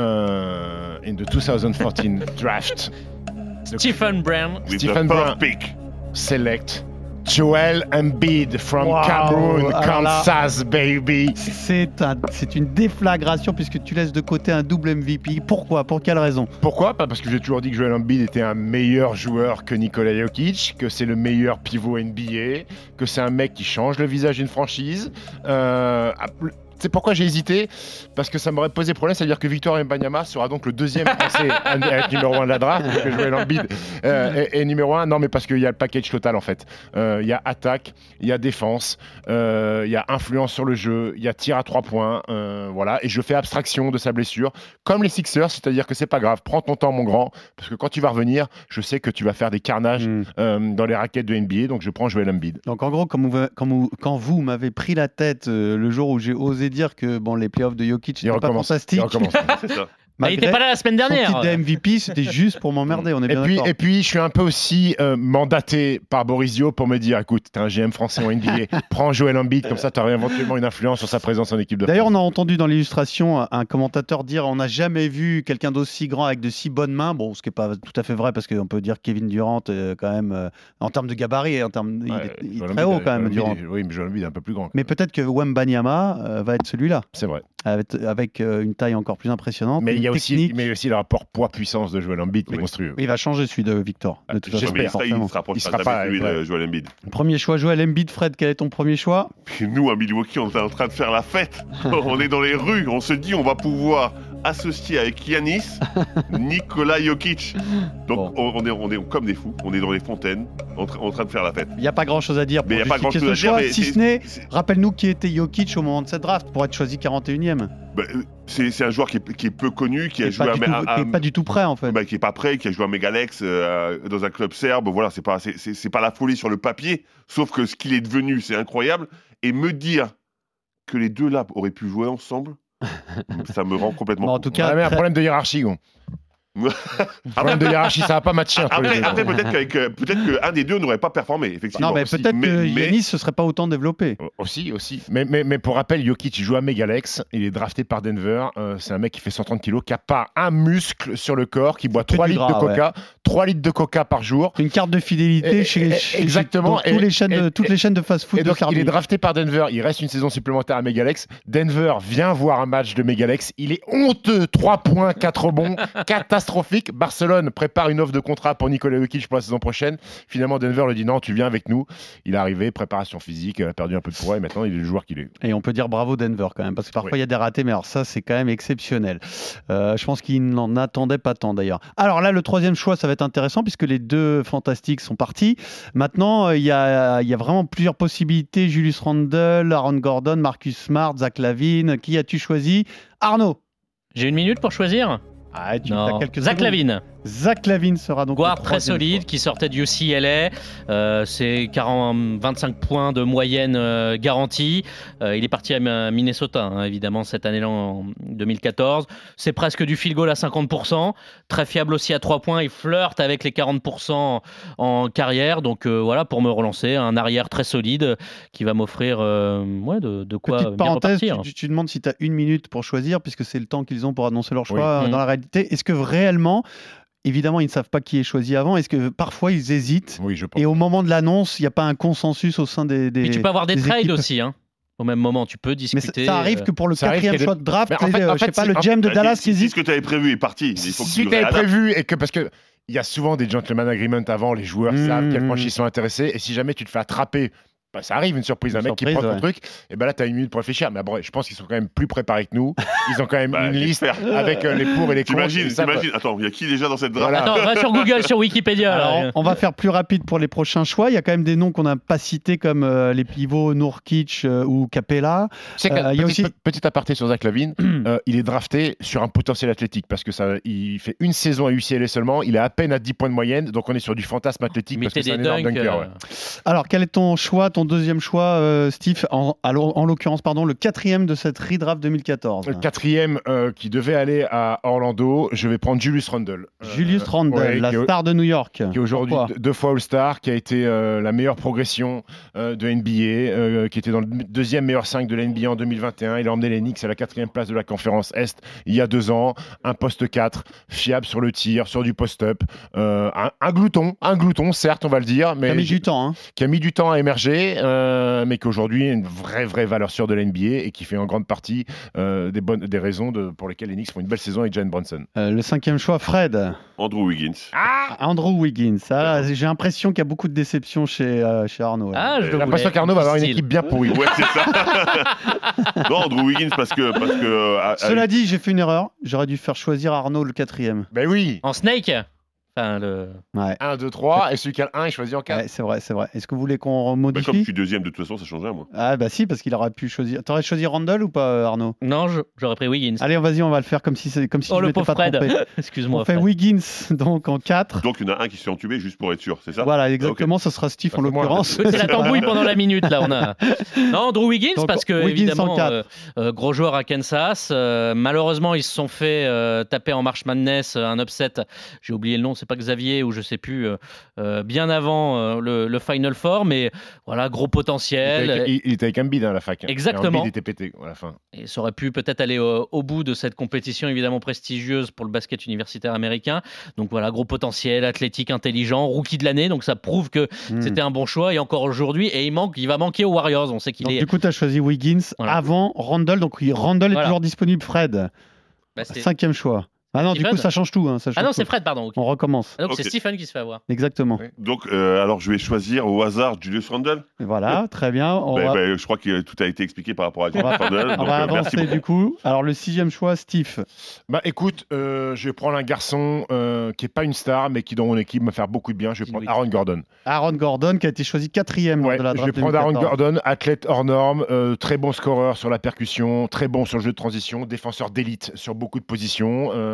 euh, In the two thousand fourteen draft, Stephen Brown. Stephen Brown pick. Select Joel Embiid from Wow. Cameroon, Alors là, Kansas, baby. C'est un, c'est une déflagration puisque tu laisses de côté un double M V P. Pourquoi? Pour quelle raison? Pourquoi? Pas parce que j'ai toujours dit que Joel Embiid était un meilleur joueur que Nikola Jokic, que c'est le meilleur pivot N B A, que c'est un mec qui change le visage d'une franchise. Euh, C'est pourquoi j'ai hésité, parce que ça m'aurait posé problème, c'est-à-dire que Victor Wembanyama sera donc le deuxième français à être numéro un de la draft, parce que Joel Embiid euh, est, est numéro un. Non, mais parce qu'il y a le package total en fait. Euh, il y a attaque, il y a défense, euh, il y a influence sur le jeu, il y a tir à trois points, euh, voilà. Et je fais abstraction de sa blessure, comme les Sixers, c'est-à-dire que c'est pas grave, prends ton temps mon grand, parce que quand tu vas revenir, je sais que tu vas faire des carnages mm. euh, dans les raquettes de N B A, donc je prends Joel Embiid. Donc en gros, comme vous, comme vous, quand vous m'avez pris la tête euh, le jour où j'ai osé dire que bon, les playoffs de Jokic n'étaient pas fantastiques. C'est ça. Bah, il n'était pas là la semaine dernière. Son titre de M V P, c'était juste pour m'emmerder, on est et bien puis, d'accord. Et puis, je suis un peu aussi euh, mandaté par Boris Dio pour me dire, écoute, t'es un G M français en N B A, prends Joel Embiid, comme ça, t'auras éventuellement une influence sur sa présence en équipe de France. D'ailleurs, on a entendu dans l'illustration un commentateur dire, on n'a jamais vu quelqu'un d'aussi grand avec de si bonnes mains. Bon, ce qui n'est pas tout à fait vrai, parce qu'on peut dire que Kevin Durant, euh, quand même, euh, en termes de gabarit, en termes, il, ouais, est, il est Joel très Embiid, haut quand même, Joel Embiid, Durant. Oui, mais Joel Embiid est un peu plus grand. Mais peut-être que Wembanyama euh, va être celui-là. C'est vrai. Avec, avec euh, une taille encore plus impressionnante. Mais il y a technique. aussi, mais aussi le rapport poids-puissance de Joel Embiid qui oui. est monstrueux. Il va changer celui de Victor. De toute façon, façon, il sera, il se rapprochera il sera pas celui de Joel Embiid. Premier choix, Joel Embiid. Fred, quel est ton premier choix? Puis nous, à Milwaukee, on est en train de faire la fête. On est dans les rues. On se dit, on va pouvoir associer avec Giannis Nikola Jokic. Donc bon. on, est, on est comme des fous. On est dans les fontaines, en, tra- en train de faire la fête. Il n'y a pas grand-chose à dire pour mais justifier pas grand ce chose choix, à dire, si c'est, ce n'est, c'est... rappelle-nous qui était Jokic au moment de cette draft pour être choisi quarante et unième. Bah, c'est, c'est un joueur qui est, qui est peu connu, qui, qui a joué à, tout, à, à, qui est pas du tout prêt en fait. Bah, qui est pas prêt, qui a joué à Megalex euh, dans un club serbe. Voilà, c'est pas, c'est, c'est, c'est pas la folie sur le papier, sauf que ce qu'il est devenu, c'est incroyable. Et me dire que les deux là auraient pu jouer ensemble, ça me rend complètement. Bon, en tout cas, on avait un problème de hiérarchie. Bon. Problème de hiérarchie, ça va pas matcher entre Après, les deux. après peut-être qu'avec, euh, peut-être qu'un des deux n'aurait pas performé, effectivement. Non, mais aussi. peut-être mais, que mais- Giannis se serait pas autant développé. Aussi, aussi. Mais, mais, mais pour rappel, Jokic, il joue à Megalex. Il est drafté par Denver. Euh, c'est un mec qui fait cent trente kilos, qui n'a pas un muscle sur le corps, qui boit Que trois du litres gras, de coca, trois litres de coca par jour. Une carte de fidélité Et- chez, et- chez- exactement. dans tous Et- les chaînes de, et- toutes les chaînes de fast-food Et de donc, il sardines. est drafté par Denver. Il reste une saison supplémentaire à Megalex. Denver vient voir un match de Megalex. Il est honteux. trois points, quatre rebonds. Catastrophique. Barcelone prépare une offre de contrat pour Nikola Jokic pour la saison prochaine. Finalement, Denver lui dit non, tu viens avec nous. Il est arrivé, préparation physique, il a perdu un peu de poids et maintenant, il est le joueur qu'il est. Et on peut dire bravo Denver quand même, parce que parfois il Oui. y a des ratés, mais alors ça c'est quand même exceptionnel. Euh, je pense qu'il n'en attendait pas tant d'ailleurs. Alors là, le troisième choix, ça va être intéressant puisque les deux fantastiques sont partis. Maintenant, euh, il y a, il y a vraiment plusieurs possibilités. Julius Randle, Aaron Gordon, Marcus Smart, Zach LaVine. Qui as-tu choisi? Arnaud. J'ai une minute pour choisir. Ah, tu as Non. quelques Zach secondes. LaVine. Zach LaVine sera donc Guard le très troisième solide choix. qui sortait du U C L A. Euh, c'est quarante, vingt-cinq points de moyenne euh, garantie. Euh, il est parti à M- Minnesota, hein, évidemment, cette année-là en deux mille quatorze. C'est presque du field goal à cinquante pour cent. Très fiable aussi à trois points. Il flirte avec les quarante pour cent en carrière. Donc euh, voilà, pour me relancer, un arrière très solide qui va m'offrir euh, ouais, de, de quoi Petite bien parenthèse, repartir. tu, tu demandes si tu as une minute pour choisir, puisque c'est le temps qu'ils ont pour annoncer leur choix. Oui. Euh, Mm. Dans la réalité, est-ce que réellement, évidemment, ils ne savent pas qui est choisi avant, est-ce que parfois ils hésitent Oui, je pense. et au moment de l'annonce, il n'y a pas un consensus au sein des. des Puis tu peux avoir des, des trades équipes. aussi. Hein. Au même moment, tu peux Mais discuter. ça, ça arrive euh, que pour le ça arrive quatrième qu'il y a choix des- de draft, Mais en les- fait- euh, en je sais fait, pas, si- le en- Gem de Bah, Dallas si- qui si hésite. ce que tu avais prévu est parti. Il faut que Si tu tu le avais réadaptes. prévu et que parce que il y a souvent des gentleman agreements avant, les joueurs Mmh, savent quelles mmh. franchises sont intéressées et si jamais tu te fais attraper, bah, ça arrive une surprise, Une un mec qui surprise, prend ton ouais. truc, et ben là tu as une minute pour réfléchir. Mais bon, je pense qu'ils sont quand même plus préparés que nous. Ils ont quand même Bah, une liste j'espère. avec euh, les pour et les contre. T'imagines, Ils savent- t'imagines. Attends, il y a qui déjà dans cette draft Voilà. Attends, va sur Google, sur Wikipédia. là. Alors, on va faire plus rapide pour les prochains choix. Il y a quand même des noms qu'on n'a pas cités comme euh, les pivots Nurkic euh, ou Capella. Tu sais que, Euh, il y a petit, aussi- petit aparté sur Zach LaVine, euh, il est drafté sur un potentiel athlétique parce que ça, il fait une saison à U C L A seulement, il est à peine à dix points de moyenne, donc on est sur du fantasme athlétique parce Mettez que c'est un des énorme dunks. dunker. euh, ouais. Alors, quel est ton choix, ton deuxième choix, euh, Steve, en, alors, en l'occurrence, pardon, le quatrième de cette redraft deux mille quatorze? Le quatrième euh, qui devait aller à Orlando, je vais prendre Julius Randle. Euh, Julius Randle, ouais, la qui est- star de New York. qui est aujourd'hui Pourquoi deux deux fois All-Star, qui a été euh, la meilleure progression euh, de N B A, euh, qui était dans le deuxième meilleur cinq de la N B A en deux mille vingt et un. Il a emmené les Knicks à la quatrième place de la conférence Est il y a deux ans. Un poste quatre, fiable sur le tir, sur du post-up. Euh, un, un glouton, un glouton, certes, on va le dire, mais Ça a mis du temps. Hein. qui a mis du temps à émerger, euh, mais qu'aujourd'hui a une vraie, vraie valeur sûre de la N B A et qui fait en grande partie euh, des, bonnes, des raisons de, pour lesquelles les Knicks font une belle saison avec Jalen Brunson. Euh, le cinquième choix, Fred. Andrew Wiggins. Andrew Wiggins. Ah, j'ai l'impression qu'il y a beaucoup de déceptions chez, euh, chez Arnaud. Ah, je J'ai le l'impression voulais. qu'Arnaud va avoir une Style. équipe bien pourrie. Ouais, c'est ça. non, Andrew Wiggins parce que. Parce que euh, à- à- Cela dit, j'ai fait une erreur. J'aurais dû faire choisir Arnaud le quatrième. Ben oui, En Snake. Enfin, le... Ouais, un, deux, trois, et celui qui a le un, il choisit en quatre. ouais c'est vrai, c'est vrai. Est-ce que vous voulez qu'on bah, comme je modifie suis deuxième, de toute façon, ça change rien, moi. Ah bah si, parce qu'il aurait pu choisir. T'aurais choisi Randall ou pas, Arnaud? Non, je- j'aurais pris Wiggins. Allez, vas-y, on va le faire comme si c'est comme si oh, je le m'étais pauvre pas Fred. trompé. Excuse-moi. On fait Fred. Wiggins donc en quatre. Donc, il y en a un qui se fait entuber juste pour être sûr, c'est ça Voilà, exactement, ce sera Steve en Ça fait moins. l'occurrence. C'est la tambouille pendant la minute, là, on a. Non, Andrew Wiggins, Donc, parce que, Wiggins évidemment, en quatre. euh, euh, gros joueur à Kansas. Euh, malheureusement, ils se sont fait euh, taper en March Madness, euh, un upset. J'ai oublié le nom, c'est pas Xavier ou je sais plus, euh, euh, bien avant euh, le, le Final Four, mais voilà, gros Il était potentiel. avec, il- il était avec Embiid hein, à la fac. hein. Exactement. Et Embiid était pété à la fin. Et ça aurait pu peut-être aller au, au bout de cette compétition évidemment prestigieuse pour le basket universitaire américain. Donc voilà, gros potentiel, athlétique, intelligent, rookie de l'année. Donc ça prouve que Hmm. c'était un bon choix et encore aujourd'hui. Et il manque, il va manquer aux Warriors. On sait qu'il Donc, est. du coup, tu as choisi Wiggins Voilà. avant Randall. Donc oui, Randall est Voilà. toujours disponible. Fred, Bah, c'était- cinquième choix. Ah non, du Steven coup, ça change tout. hein, ça Ah change non, tout. c'est Fred, pardon. ok. On recommence. Ah, donc Ok. c'est Stephen qui se fait avoir. Exactement. Oui. Donc, euh, alors, je vais choisir au hasard Julius Randle. Et Voilà, très bien. On Ben, va, ben, je crois que tout a été expliqué par rapport à Julius va- Randle. on donc, va euh, merci avancer beaucoup. du coup. Alors, le sixième choix, Steve. Bah écoute, euh, je vais prendre un garçon euh, qui n'est pas une star, mais qui dans mon équipe me faire beaucoup de bien. Je vais prendre Inuit. Aaron Gordon. Aaron Gordon qui a été choisi quatrième lors Ouais, de la je draft vais prendre Aaron deux mille quatorze. Gordon, athlète hors norme, euh, très bon scoreur sur la percussion, très bon sur le jeu de transition, défenseur d'élite sur beaucoup de positions. Euh,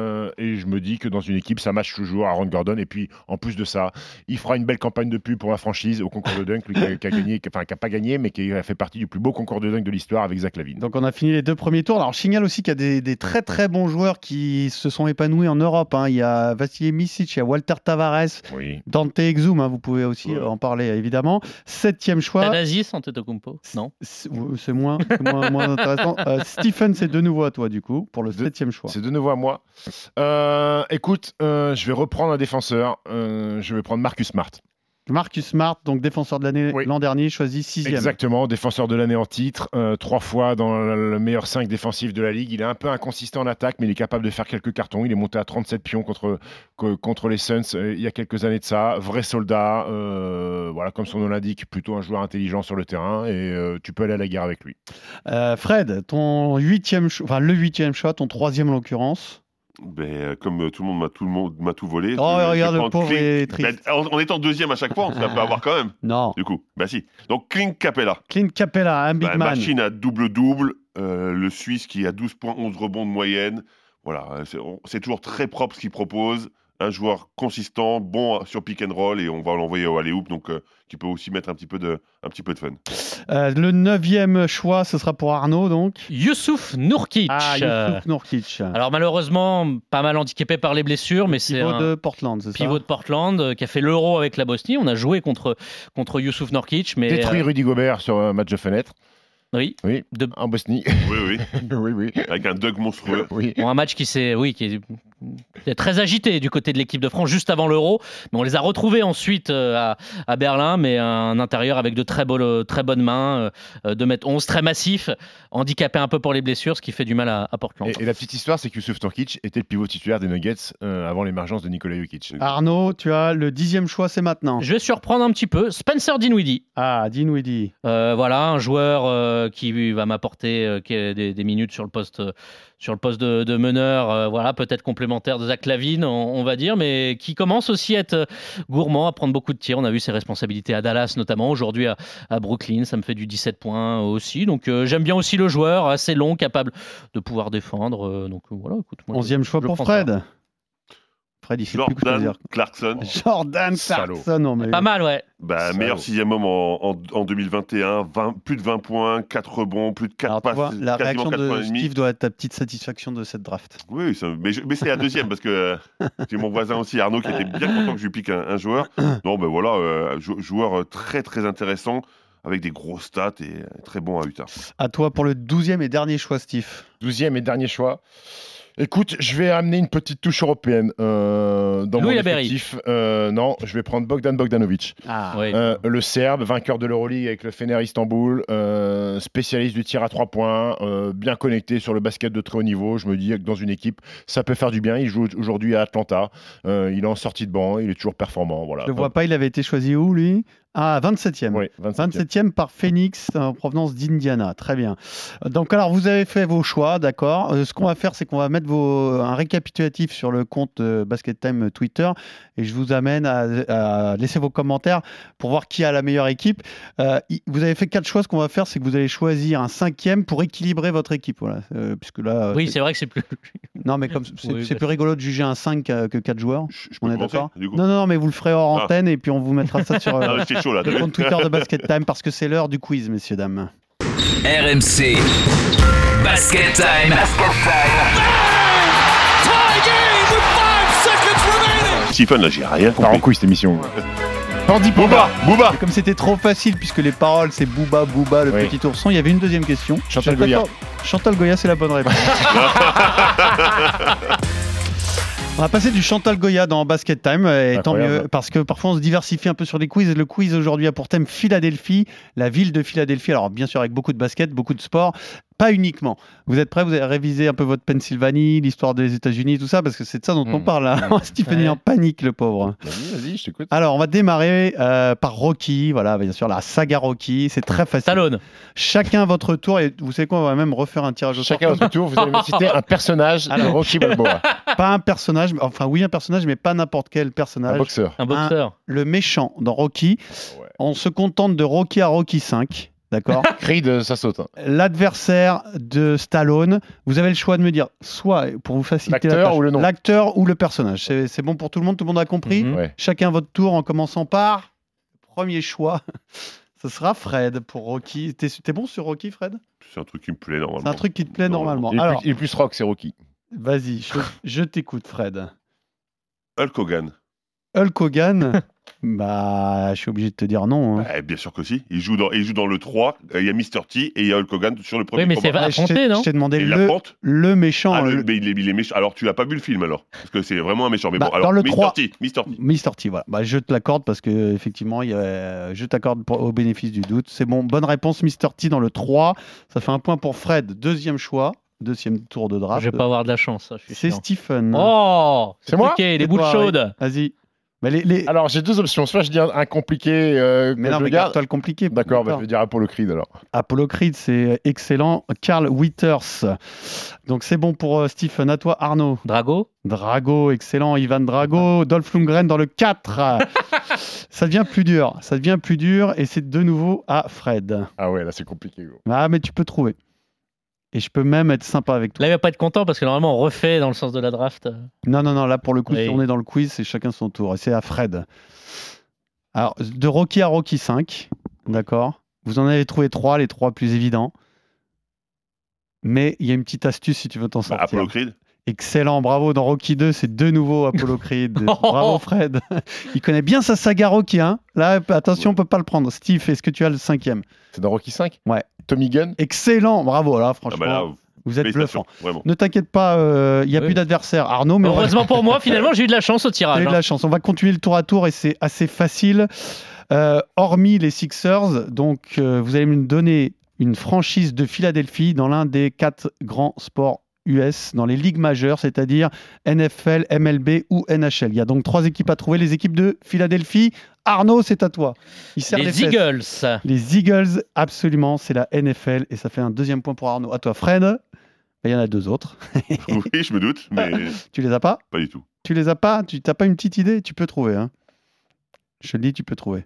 euh, et je me dis que dans une équipe, ça match toujours Aaron Gordon. Et puis, en plus de ça, il fera une belle campagne de pub pour la franchise au concours de dunk, lui, qui a, qui a gagné, qui, enfin, qui a pas gagné, mais qui a fait partie du plus beau concours de dunk de l'histoire avec Zach LaVine. Donc on a fini les deux premiers tours. Alors je signale aussi qu'il y a des, des très très bons joueurs qui se sont épanouis en Europe. Hein. Il y a Vasilij Micic, il y a Walter Tavares, oui. Dante Exum, hein, vous pouvez aussi ouais. en parler évidemment. Septième choix. Thanasis Antetokounmpo, non c'est, c'est moins, c'est moins, moins intéressant. Euh, Stephen, c'est de nouveau à toi du coup pour le de, septième choix. C'est de nouveau à moi. Euh, écoute, euh, je vais reprendre un défenseur. Euh, je vais prendre Marcus Smart. Marcus Smart, donc défenseur de l'année oui. l'an dernier, choisi sixième. Exactement, défenseur de l'année en titre, euh, trois fois dans le meilleur cinq défensif de la ligue. Il est un peu inconsistant en attaque, mais il est capable de faire quelques cartons. Il est monté à trente-sept pions contre, contre les Suns euh, il y a quelques années de ça. Vrai soldat, euh, voilà, comme son nom l'indique, plutôt un joueur intelligent sur le terrain et euh, tu peux aller à la guerre avec lui. Euh, Fred, ton huitième, enfin le huitième choix, ton troisième en l'occurrence. Ben, comme tout le monde m'a tout, le monde m'a tout volé. Oh, je, regarde je le pauvre et triste. Ben, en, en étant deuxième à chaque fois, ça peut avoir quand même. Non. Du coup, bah si. Donc, Clint Capella. Clint Capella, un big ben, man. Machine à double-double. Euh, le Suisse qui a douze points, onze rebonds de moyenne. Voilà, c'est, c'est toujours très propre ce qu'il propose. Un joueur consistant, bon sur pick and roll et on va l'envoyer au alley-oop, donc euh, qui peut aussi mettre un petit peu de, un petit peu de fun. Euh, le neuvième choix, ce sera pour Arnaud, donc. Youssouf Nourkic. Ah, Youssouf Nourkic. Alors malheureusement, pas mal handicapé par les blessures, mais c'est pivot un de Portland, c'est ça pivot de Portland euh, qui a fait l'Euro avec la Bosnie. On a joué contre contre Youssouf Nourkic, mais détruit euh... Rudy Gobert sur un match de fenêtre. Oui, oui. De... en Bosnie. Oui, oui. oui, oui. Avec un Doug monstrueux. Oui. Bon, un match qui s'est, oui, qui est très agité du côté de l'équipe de France juste avant l'Euro, mais on les a retrouvés ensuite à, à Berlin, mais un intérieur avec de très, beau, très bonnes mains, deux mètres onze, très massif, handicapé un peu pour les blessures, ce qui fait du mal à, à Portland. Et, et la petite histoire, c'est que Youssouf Nourkic était le pivot titulaire des Nuggets euh, avant l'émergence de Nikola Jokic. Arnaud, tu as le dixième choix, c'est maintenant. Je vais surprendre un petit peu Spencer Dinwiddie. Ah, Dinwiddie. Euh, voilà, un joueur euh, qui va m'apporter euh, des, des minutes sur le poste, euh, sur le poste de, de meneur, euh, voilà, peut-être complémentaire de Zach LaVine, on, on va dire, mais qui commence aussi à être gourmand, à prendre beaucoup de tirs. On a vu ses responsabilités à Dallas notamment, aujourd'hui à, à Brooklyn, ça me fait du dix-sept points aussi. Donc euh, j'aime bien aussi le joueur, assez long, capable de pouvoir défendre. Euh, donc voilà, écoute. Moi, onzième choix pour Fred. Ça. Fred, il sait Jordan plus quoi dire. Clarkson. Jordan Clarkson, non mais... Pas mal, ouais. Bah, meilleur sixième homme en, en, en deux mille vingt et un, vingt, plus de vingt points, quatre rebonds, plus de quatre Alors, passes. Vois, la réaction de Steve doit être ta petite satisfaction de cette draft. Oui, ça, mais, je, mais c'est la deuxième parce que euh, j'ai mon voisin aussi, Arnaud, qui était bien content que je lui pique un, un joueur. Non, ben voilà, euh, joueur très très intéressant, avec des grosses stats et très bon à Utah. À toi pour le douzième et dernier choix, Steve. douzième et dernier choix. Écoute, je vais amener une petite touche européenne euh, dans Louis mon Laberry. effectif. Euh, non, je vais prendre Bogdan Bogdanovic. Ah, oui. euh, le Serbe, vainqueur de l'Euroleague avec le Fener Istanbul, euh, spécialiste du tir à trois points, euh, bien connecté sur le basket de très haut niveau. Je me dis que dans une équipe, ça peut faire du bien. Il joue aujourd'hui à Atlanta. Euh, il est en sortie de banc. Il est toujours performant. Voilà. Je ne le vois pas. Il avait été choisi où, lui ? Ah, vingt-septième. Oui, vingt-septième. vingt-septième par Phoenix en provenance d'Indiana. Très bien. Donc, alors, vous avez fait vos choix, d'accord. Euh, ce qu'on va faire, c'est qu'on va mettre vos, un récapitulatif sur le compte euh, Basket Time Twitter et je vous amène à, à laisser vos commentaires pour voir qui a la meilleure équipe. Euh, vous avez fait quatre choix. Ce qu'on va faire, c'est que vous allez choisir un cinquième pour équilibrer votre équipe. Voilà. Euh, puisque là, oui, c'est... c'est vrai que c'est plus. Non, mais comme c'est, oui, c'est bah... plus rigolo de juger un cinq que quatre joueurs. Je, je on est commencer, d'accord. Non, non, non, mais vous le ferez hors ah. antenne et puis on vous mettra ça sur. Euh, ah, c'est chaud, là, le compte Twitter de Basket Time parce que c'est l'heure du quiz, messieurs, dames. R M C Basket Time. Basket Time. Tie game with five seconds remaining. Stephen, là, j'ai rien compris. Par en couille cette émission. Andy Booba, Booba. Comme c'était trop facile puisque les paroles c'est Booba, Booba, le oui. petit ourson. Il y avait une deuxième question. Chantal Goya. Chantal Goya, c'est la bonne réponse. On va passer du Chantal Goya dans Basket Time, et tant mieux, parce que parfois on se diversifie un peu sur les quiz. Le quiz aujourd'hui a pour thème Philadelphie, la ville de Philadelphie. Alors bien sûr avec beaucoup de basket, beaucoup de sport, pas uniquement. Vous êtes prêts? Vous avez révisé un peu votre Pennsylvanie, l'histoire des États-Unis, tout ça, parce que c'est de ça dont mmh. on parle là. Mmh. Stephen est en panique, le pauvre. Vas-y, vas-y, je t'écoute. Alors on va démarrer euh, par Rocky, voilà, bien sûr la saga Rocky, c'est très facile. Stallone. Chacun votre tour, et vous savez quoi, on va même refaire un tirage au sort. Chacun votre tour, vous allez me citer un personnage de Rocky Balboa. Pas un personnage, enfin oui un personnage, mais pas n'importe quel personnage. Un boxeur. Un boxeur. Un, le méchant dans Rocky. Ouais. On se contente de Rocky à Rocky cinq. d'accord ? Creed, ça saute. hein. L'adversaire de Stallone, vous avez le choix de me dire soit pour vous faciliter la L'acteur tâche, ou le nom l'acteur ou le personnage. C'est, c'est bon pour tout le monde, tout le monde a compris. Mhm. Ouais. Chacun votre tour en commençant par premier choix. Ce sera Fred pour Rocky. T'es, t'es bon sur Rocky, Fred ? C'est un truc qui me plaît normalement. C'est un truc qui te plaît normalement. Il est, Alors, plus, il est plus rock, c'est Rocky. vas-y, je, je t'écoute, Fred. Hulk Hogan. Hulk Hogan, bah, je suis obligé de te dire non. hein. Bah, bien sûr que si. Il joue dans, il joue dans le trois. Il y a mister T et il y a Hulk Hogan sur le premier Oui, mais c'est combat. va Ouais, je affronter, t'ai- non Je t'ai demandé Et il le, l'affronte. le méchant. Ah, le- le- mais il est, il est méchant. Alors, tu l'as pas vu le film alors parce que c'est vraiment un méchant. Mais Bah, bon, alors, dans le mister trois. T. mister T. mister T, voilà. Bah, je te l'accorde parce que effectivement, il y a- je t'accorde pour- au bénéfice du doute. C'est bon, bonne réponse, mister T dans le trois. Ça fait un point pour Fred, deuxième choix, deuxième tour de draft. Je vais pas avoir de la chance, ça, je suis C'est sûr. Stephen. Oh, C'est moi Ok, les C'est boules toi, chaudes. oui. Vas-y. Bah, les, les... Alors, j'ai deux options. Soit je dis un, un compliqué euh, que Mais non, je mais garde. garde-toi le compliqué. D'accord, bah, D'accord. je vais dire Apollo Creed alors. Apollo Creed, c'est excellent. Carl Withers. Donc c'est bon pour euh, Stephen. À toi, Arnaud. Drago. Drago, excellent. Ivan Drago. Dolph Lundgren dans le quatre. Ça devient plus dur. Ça devient plus dur. Et c'est de nouveau à Fred. Ah ouais, là c'est compliqué. Gros. Ah, mais tu peux trouver. Et je peux même être sympa avec toi. Là, il va pas être content parce que normalement, on refait dans le sens de la draft. Non, non, non. Là, pour le coup, Oui. si on est dans le quiz, c'est chacun son tour. Et c'est à Fred. Alors, de Rocky à Rocky cinq. D'accord. Vous en avez trouvé trois, les trois plus évidents. Mais il y a une petite astuce si tu veux t'en Bah, sortir. Apollo Creed. Excellent, bravo. Dans Rocky deux, c'est de nouveau Apollo Creed. Bravo Fred. Il connaît bien sa saga Rocky. Hein. Là, attention, on peut pas le prendre. Steve, est-ce que tu as le cinquième ? C'est dans Rocky cinq Ouais. Tommy Gunn. Excellent, bravo. Là, Ah franchement, bah là, vous êtes félicitations, bluffant. Vraiment. Ne t'inquiète pas, il euh, n'y a Oui. plus d'adversaire. Arnaud, mais on va- Heureusement pour moi, finalement, j'ai eu de la chance au T'as tirage. eu de hein. la chance. On va continuer le tour à tour et c'est assez facile. Euh, hormis les Sixers, donc euh, vous allez me donner une franchise de Philadelphie dans l'un des quatre grands sports U S, dans les ligues majeures, c'est-à-dire N F L, M L B ou N H L. Il y a donc trois équipes à trouver. Les équipes de Philadelphie. Arnaud, c'est à toi. Il serre Les fesses. Eagles. Les Eagles, absolument, c'est la N F L et ça fait un deuxième point pour Arnaud. À toi, Fred. Ben, il y en a deux autres. Oui, je me doute, mais Tu les as pas ? pas du tout. Tu les as pas ? Tu n'as pas une petite idée ? Tu peux trouver. Hein. Je te le dis, tu peux trouver.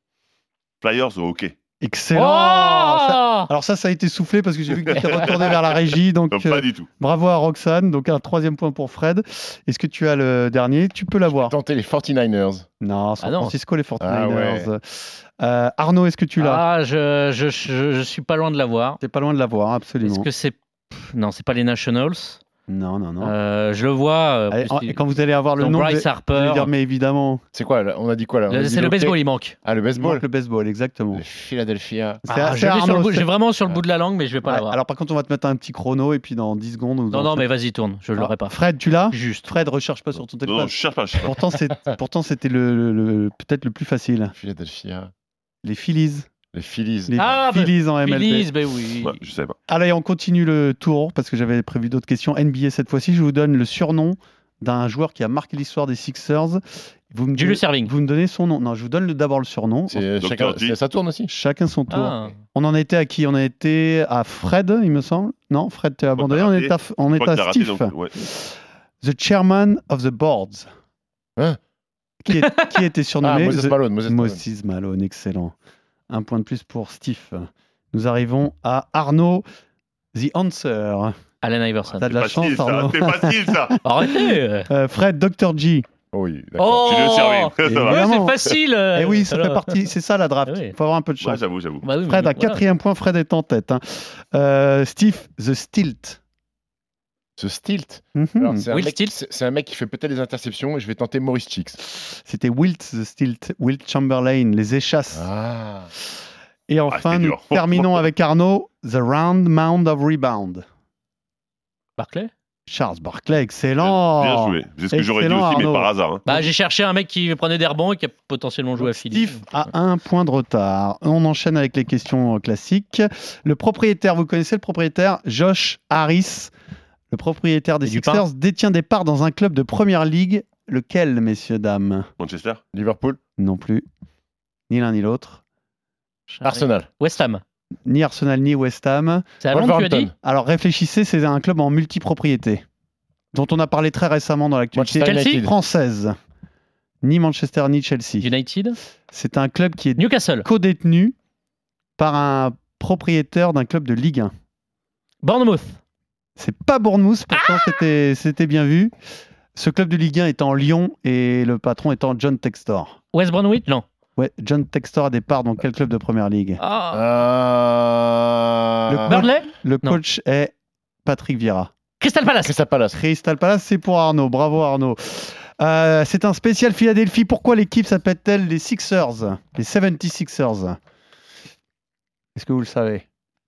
Flyers au hockey. Excellent. Oh Ça- Alors ça, ça a été soufflé parce que j'ai vu que tu t'es retourné vers la régie. Donc Non, euh, pas du tout. bravo à Roxane. Donc un troisième point pour Fred. Est-ce que tu as le dernier ? Tu peux l'avoir. Tenter les forty-niners. Non, San Ah non. Francisco, les Ah forty-niners. ouais. Euh, Arnaud, est-ce que tu l'as ? Ah, je, je, je, je suis pas loin de l'avoir. T'es pas loin de l'avoir, Est-ce absolument. que c'est. Pff, Non, c'est pas les Nationals. Non, non, non. Euh, je le vois. euh, Allez, plus, en- et quand vous allez avoir le ils ont nom, Bryce vous allez- Harper. vous allez dire, mais évidemment, C'est quoi là On a dit quoi là On a Le- dit C'est le hockey. baseball, il manque. Ah, le il baseball. manque le baseball, exactement. Le Philadelphia. C'est Ah, c'est je l'ai sur le Arnaud, bout- c'est- J'ai vraiment sur le bout de la langue, mais je vais pas Ouais, l'avoir. alors par contre, on va te mettre un petit chrono et puis dans dix secondes. ou Non, dans- non, mais vas-y, tourne. Je l'aurai pas. Fred, tu l'as ? Juste. Fred, recherche pas sur ton Non, téléphone. non, je cherche pas. Je cherche pas. Pourtant, c'est, pourtant, c'était le, le- le- peut-être le plus facile. Philadelphia. Les Phillies. Les Phillies. Les Ah, bah, Phillies en M L B. Phillies, ben oui. Ouais, je savais pas. Allez, on continue le tour parce que j'avais prévu d'autres questions. N B A cette fois-ci, je vous donne le surnom d'un joueur qui a marqué l'histoire des Sixers. Vous me, Julius Erving. vous me donnez son nom. Non, je vous donne le- d'abord le surnom. C'est Docteur chacun- G. c'est- ça tourne aussi. Chacun son tour. Ah. On en était à qui ? On a été à Fred, il me semble. Non, Fred, t'es abandonné. t'as On raté. est à, on Je est crois à que t'as raté, Steve. donc, ouais. The chairman of the boards. Hein qui, est- qui était Ah, surnommé Moses The- Malone. Moses Malone. Moses Malone, excellent. Un point de plus pour Steve. Nous arrivons à Arnaud. The answer. Allen Iverson. T'as de la Facile, chance, ça. Arnaud. C'est facile, ça. Arrêtez. Euh, Fred, docteur G. Oui, d'accord. Oh Tu le servis. Ça va. Ouais, Évidemment. c'est facile. euh, Eh oui, ça fait alors. partie. C'est ça la draft. Eh Il oui. faut avoir un peu de Ouais, chance. j'avoue, j'avoue. Bah oui, mais Fred, à voilà. quatrième point, Fred est en tête. hein. Euh, Steve, The Stilt. Ce Stilt. Mhm. Alors, c'est un, Will mec- Stilt. c'est- c'est un mec qui fait peut-être des interceptions et je vais tenter Maurice Chicks. C'était Wilt, The Stilt. Wilt Chamberlain, les échasses. Ah. Et enfin, c'était nous dur. terminons avec Arnaud. The Round Mound of Rebound. Barclay. Charles Barkley, excellent. Bien joué. C'est ce que j'aurais dit Excellent, aussi, mais Arnaud. par hasard. hein. Bah, j'ai cherché un mec qui prenait des rebonds et qui a potentiellement joué à Philly. Steve a un point de retard. On enchaîne avec les questions classiques. Le propriétaire, vous connaissez le propriétaire Josh Harris, le propriétaire des Et du Sixers, détient des parts dans un club de première ligue. Lequel, messieurs, dames? Manchester. Liverpool. Non plus. Ni l'un ni l'autre. Arsenal. West Ham. Ni Arsenal ni West Ham. C'est à Londres, tu as dit Wolverhampton. Alors réfléchissez, c'est un club en multipropriété, dont on a parlé très récemment dans l'actualité Manchester Chelsea United. française. Ni Manchester ni Chelsea. United. C'est un club qui est Newcastle. co-détenu par un propriétaire d'un club de Ligue un. Bournemouth. C'est pas Bournemouth, pourtant ah c'était, c'était bien vu. Ce club de Ligue un est en Lyon et le patron étant John Textor. West Bromwich, non. Ouais, John Textor a des parts dans quel club de Première Ligue? Ah. Euh... Le, Burnley. Le coach non. est Patrick Vieira. Crystal Palace. Crystal Palace. Crystal Palace, c'est pour Arnaud. Bravo Arnaud. Euh, c'est un spécial Philadelphie. Pourquoi l'équipe s'appelle-t-elle les Sixers? Les soixante-seize. Est-ce que vous le savez?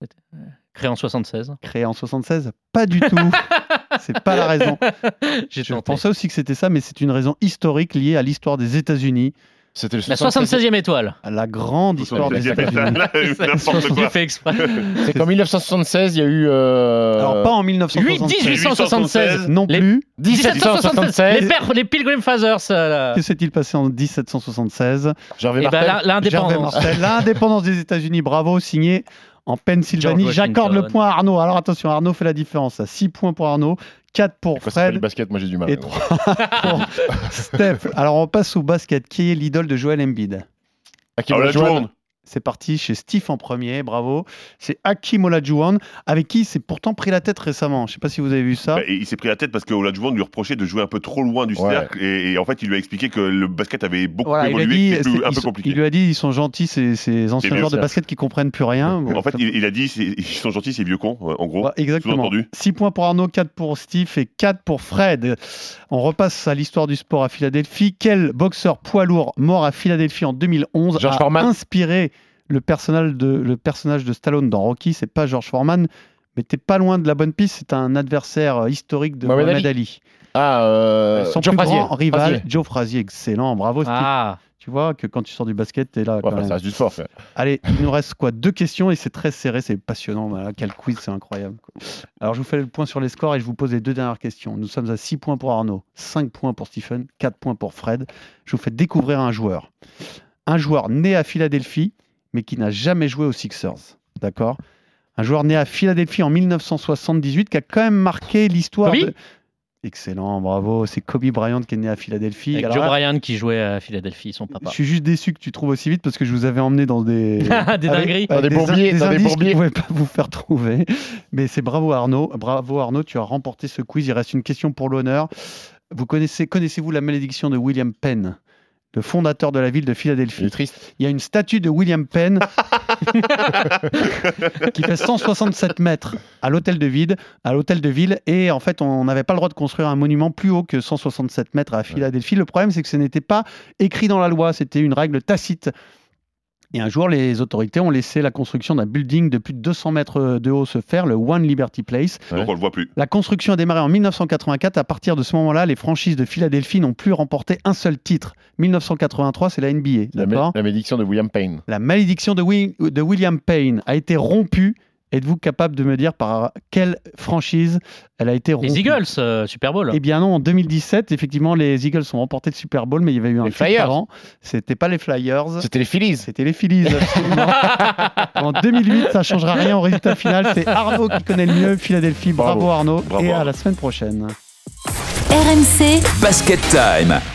Créé en soixante-seize. Créé en soixante-seize? Pas du tout. C'est pas la raison. J'ai Je tenté. pensais aussi que c'était ça, mais c'est une raison historique liée à l'histoire des États-Unis. C'était le La soixante-seizième étoile. La grande histoire des États-Unis. J'ai fait exprès. C'est qu'en mille neuf cent soixante-seize, il y a eu. Euh... Alors, pas en mille neuf cent soixante-seize. dix-huit cent soixante-seize. Non les... plus. dix-sept cent soixante-seize. Les, pères, les Pilgrim Fathers. Euh... Que s'est-il passé en dix-sept cent soixante-seize? Gervais eh Martel. ben, l'indépendance. L'indépendance des États-Unis. Bravo, signé en Pennsylvanie. J'accorde le point à Arnaud. Alors attention, Arnaud fait la différence. six points pour Arnaud, quatre pour Quoi, Fred. Le basket, moi j'ai du mal. Et trois pour Steph. Alors on passe au basket. Qui est l'idole de Joel Embiid? Hakim Olajuwon. C'est parti chez Steve en premier, bravo. C'est Hakim Olajuwon, avec qui il s'est pourtant pris la tête récemment. Je ne sais pas si vous avez vu ça. Bah, il s'est pris la tête parce que Olajuwon lui reprochait de jouer un peu trop loin du Ouais. cercle. Et, et en fait, il lui a expliqué que le basket avait beaucoup Voilà, il, a évolué, dit, que c'était c'est- plus- un ils peu sont- compliqué. il lui a dit ils sont gentils, ces, ces anciens vieux joueurs de cercle. basket qui comprennent plus rien. Bon, En fait, ça- il, il a dit c'est- ils sont gentils, ces vieux cons, euh, en gros. Ouais, exactement. Sous-entendu. six points pour Arnaud, quatre pour Steve et quatre pour Fred. On repasse à l'histoire du sport à Philadelphie. Quel boxeur poids lourd mort à Philadelphie en deux mille onze George a Foreman. inspiré le personnage, de, le personnage de Stallone dans Rocky? C'est pas George Foreman, mais t'es pas loin de la bonne piste. C'est un adversaire historique de Mohamed Mohamed Ali. Ali. Ah, euh... Son Joe plus Frazier. grand rival, Frazier. Joe Frazier. Excellent, bravo Steve. Ah. Tu vois que quand tu sors du basket, t'es là. Ouais, quand bah, même. ça reste du sport. ça. Allez, il nous reste quoi? Deux questions et c'est très serré, c'est passionnant. Voilà, quel quiz, c'est incroyable. quoi. Alors, je vous fais le point sur les scores et je vous pose les deux dernières questions. Nous sommes à six points pour Arnaud, cinq points pour Stephen, quatre points pour Fred. Je vous fais découvrir un joueur. Un joueur né à Philadelphie, mais qui n'a jamais joué aux Sixers. D'accord? Un joueur né à Philadelphie en mille neuf cent soixante-dix-huit qui a quand même marqué l'histoire. Kobe de... Excellent, bravo. C'est Kobe Bryant qui est né à Philadelphie. Avec Alors Joe là, Bryant qui jouait à Philadelphie, son papa. je suis juste déçu que tu trouves aussi vite parce que je vous avais emmené dans des Des avec- dingueries. avec Dans des in- bourbiers, dans des indices bourbiers. que vous ne pouvez pas vous faire trouver. Mais c'est bravo Arnaud, bravo Arnaud, tu as remporté ce quiz. Il reste une question pour l'honneur. Vous connaissez, connaissez-vous la malédiction de William Penn, le fondateur de la ville de Philadelphie? Il est triste. Il y a une statue de William Penn qui fait cent soixante-sept mètres à l'hôtel de ville, à l'hôtel de ville, et en fait, on n'avait pas le droit de construire un monument plus haut que cent soixante-sept mètres à Philadelphie. Le problème, c'est que ce n'était pas écrit dans la loi, c'était une règle tacite. Et un jour, les autorités ont laissé la construction d'un building de plus de deux cents mètres de haut se faire, le One Liberty Place. Donc on le voit plus. La construction a démarré en mille neuf cent quatre-vingt-quatre. À partir de ce moment-là, les franchises de Philadelphie n'ont plus remporté un seul titre. mille neuf cent quatre-vingt-trois, c'est la N B A. La, D'accord ? la malédiction de William Payne. La malédiction de, Wi- de William Payne a été rompue. Êtes-vous capable de me dire par quelle franchise elle a été rompue? Les Eagles, euh, Super Bowl. Eh bien non, en deux mille dix-sept, effectivement, les Eagles ont remporté le Super Bowl, mais il y avait eu un Les titre Flyers. avant. C'était pas les Flyers. C'était les Phillies. C'était les Phillies, absolument. En deux mille huit, ça ne changera rien au résultat final. C'est Arnaud qui connaît le mieux Philadelphie. Bravo, Bravo. Arnaud. Bravo, Et à Arnaud. la semaine prochaine. R M C Basket Time.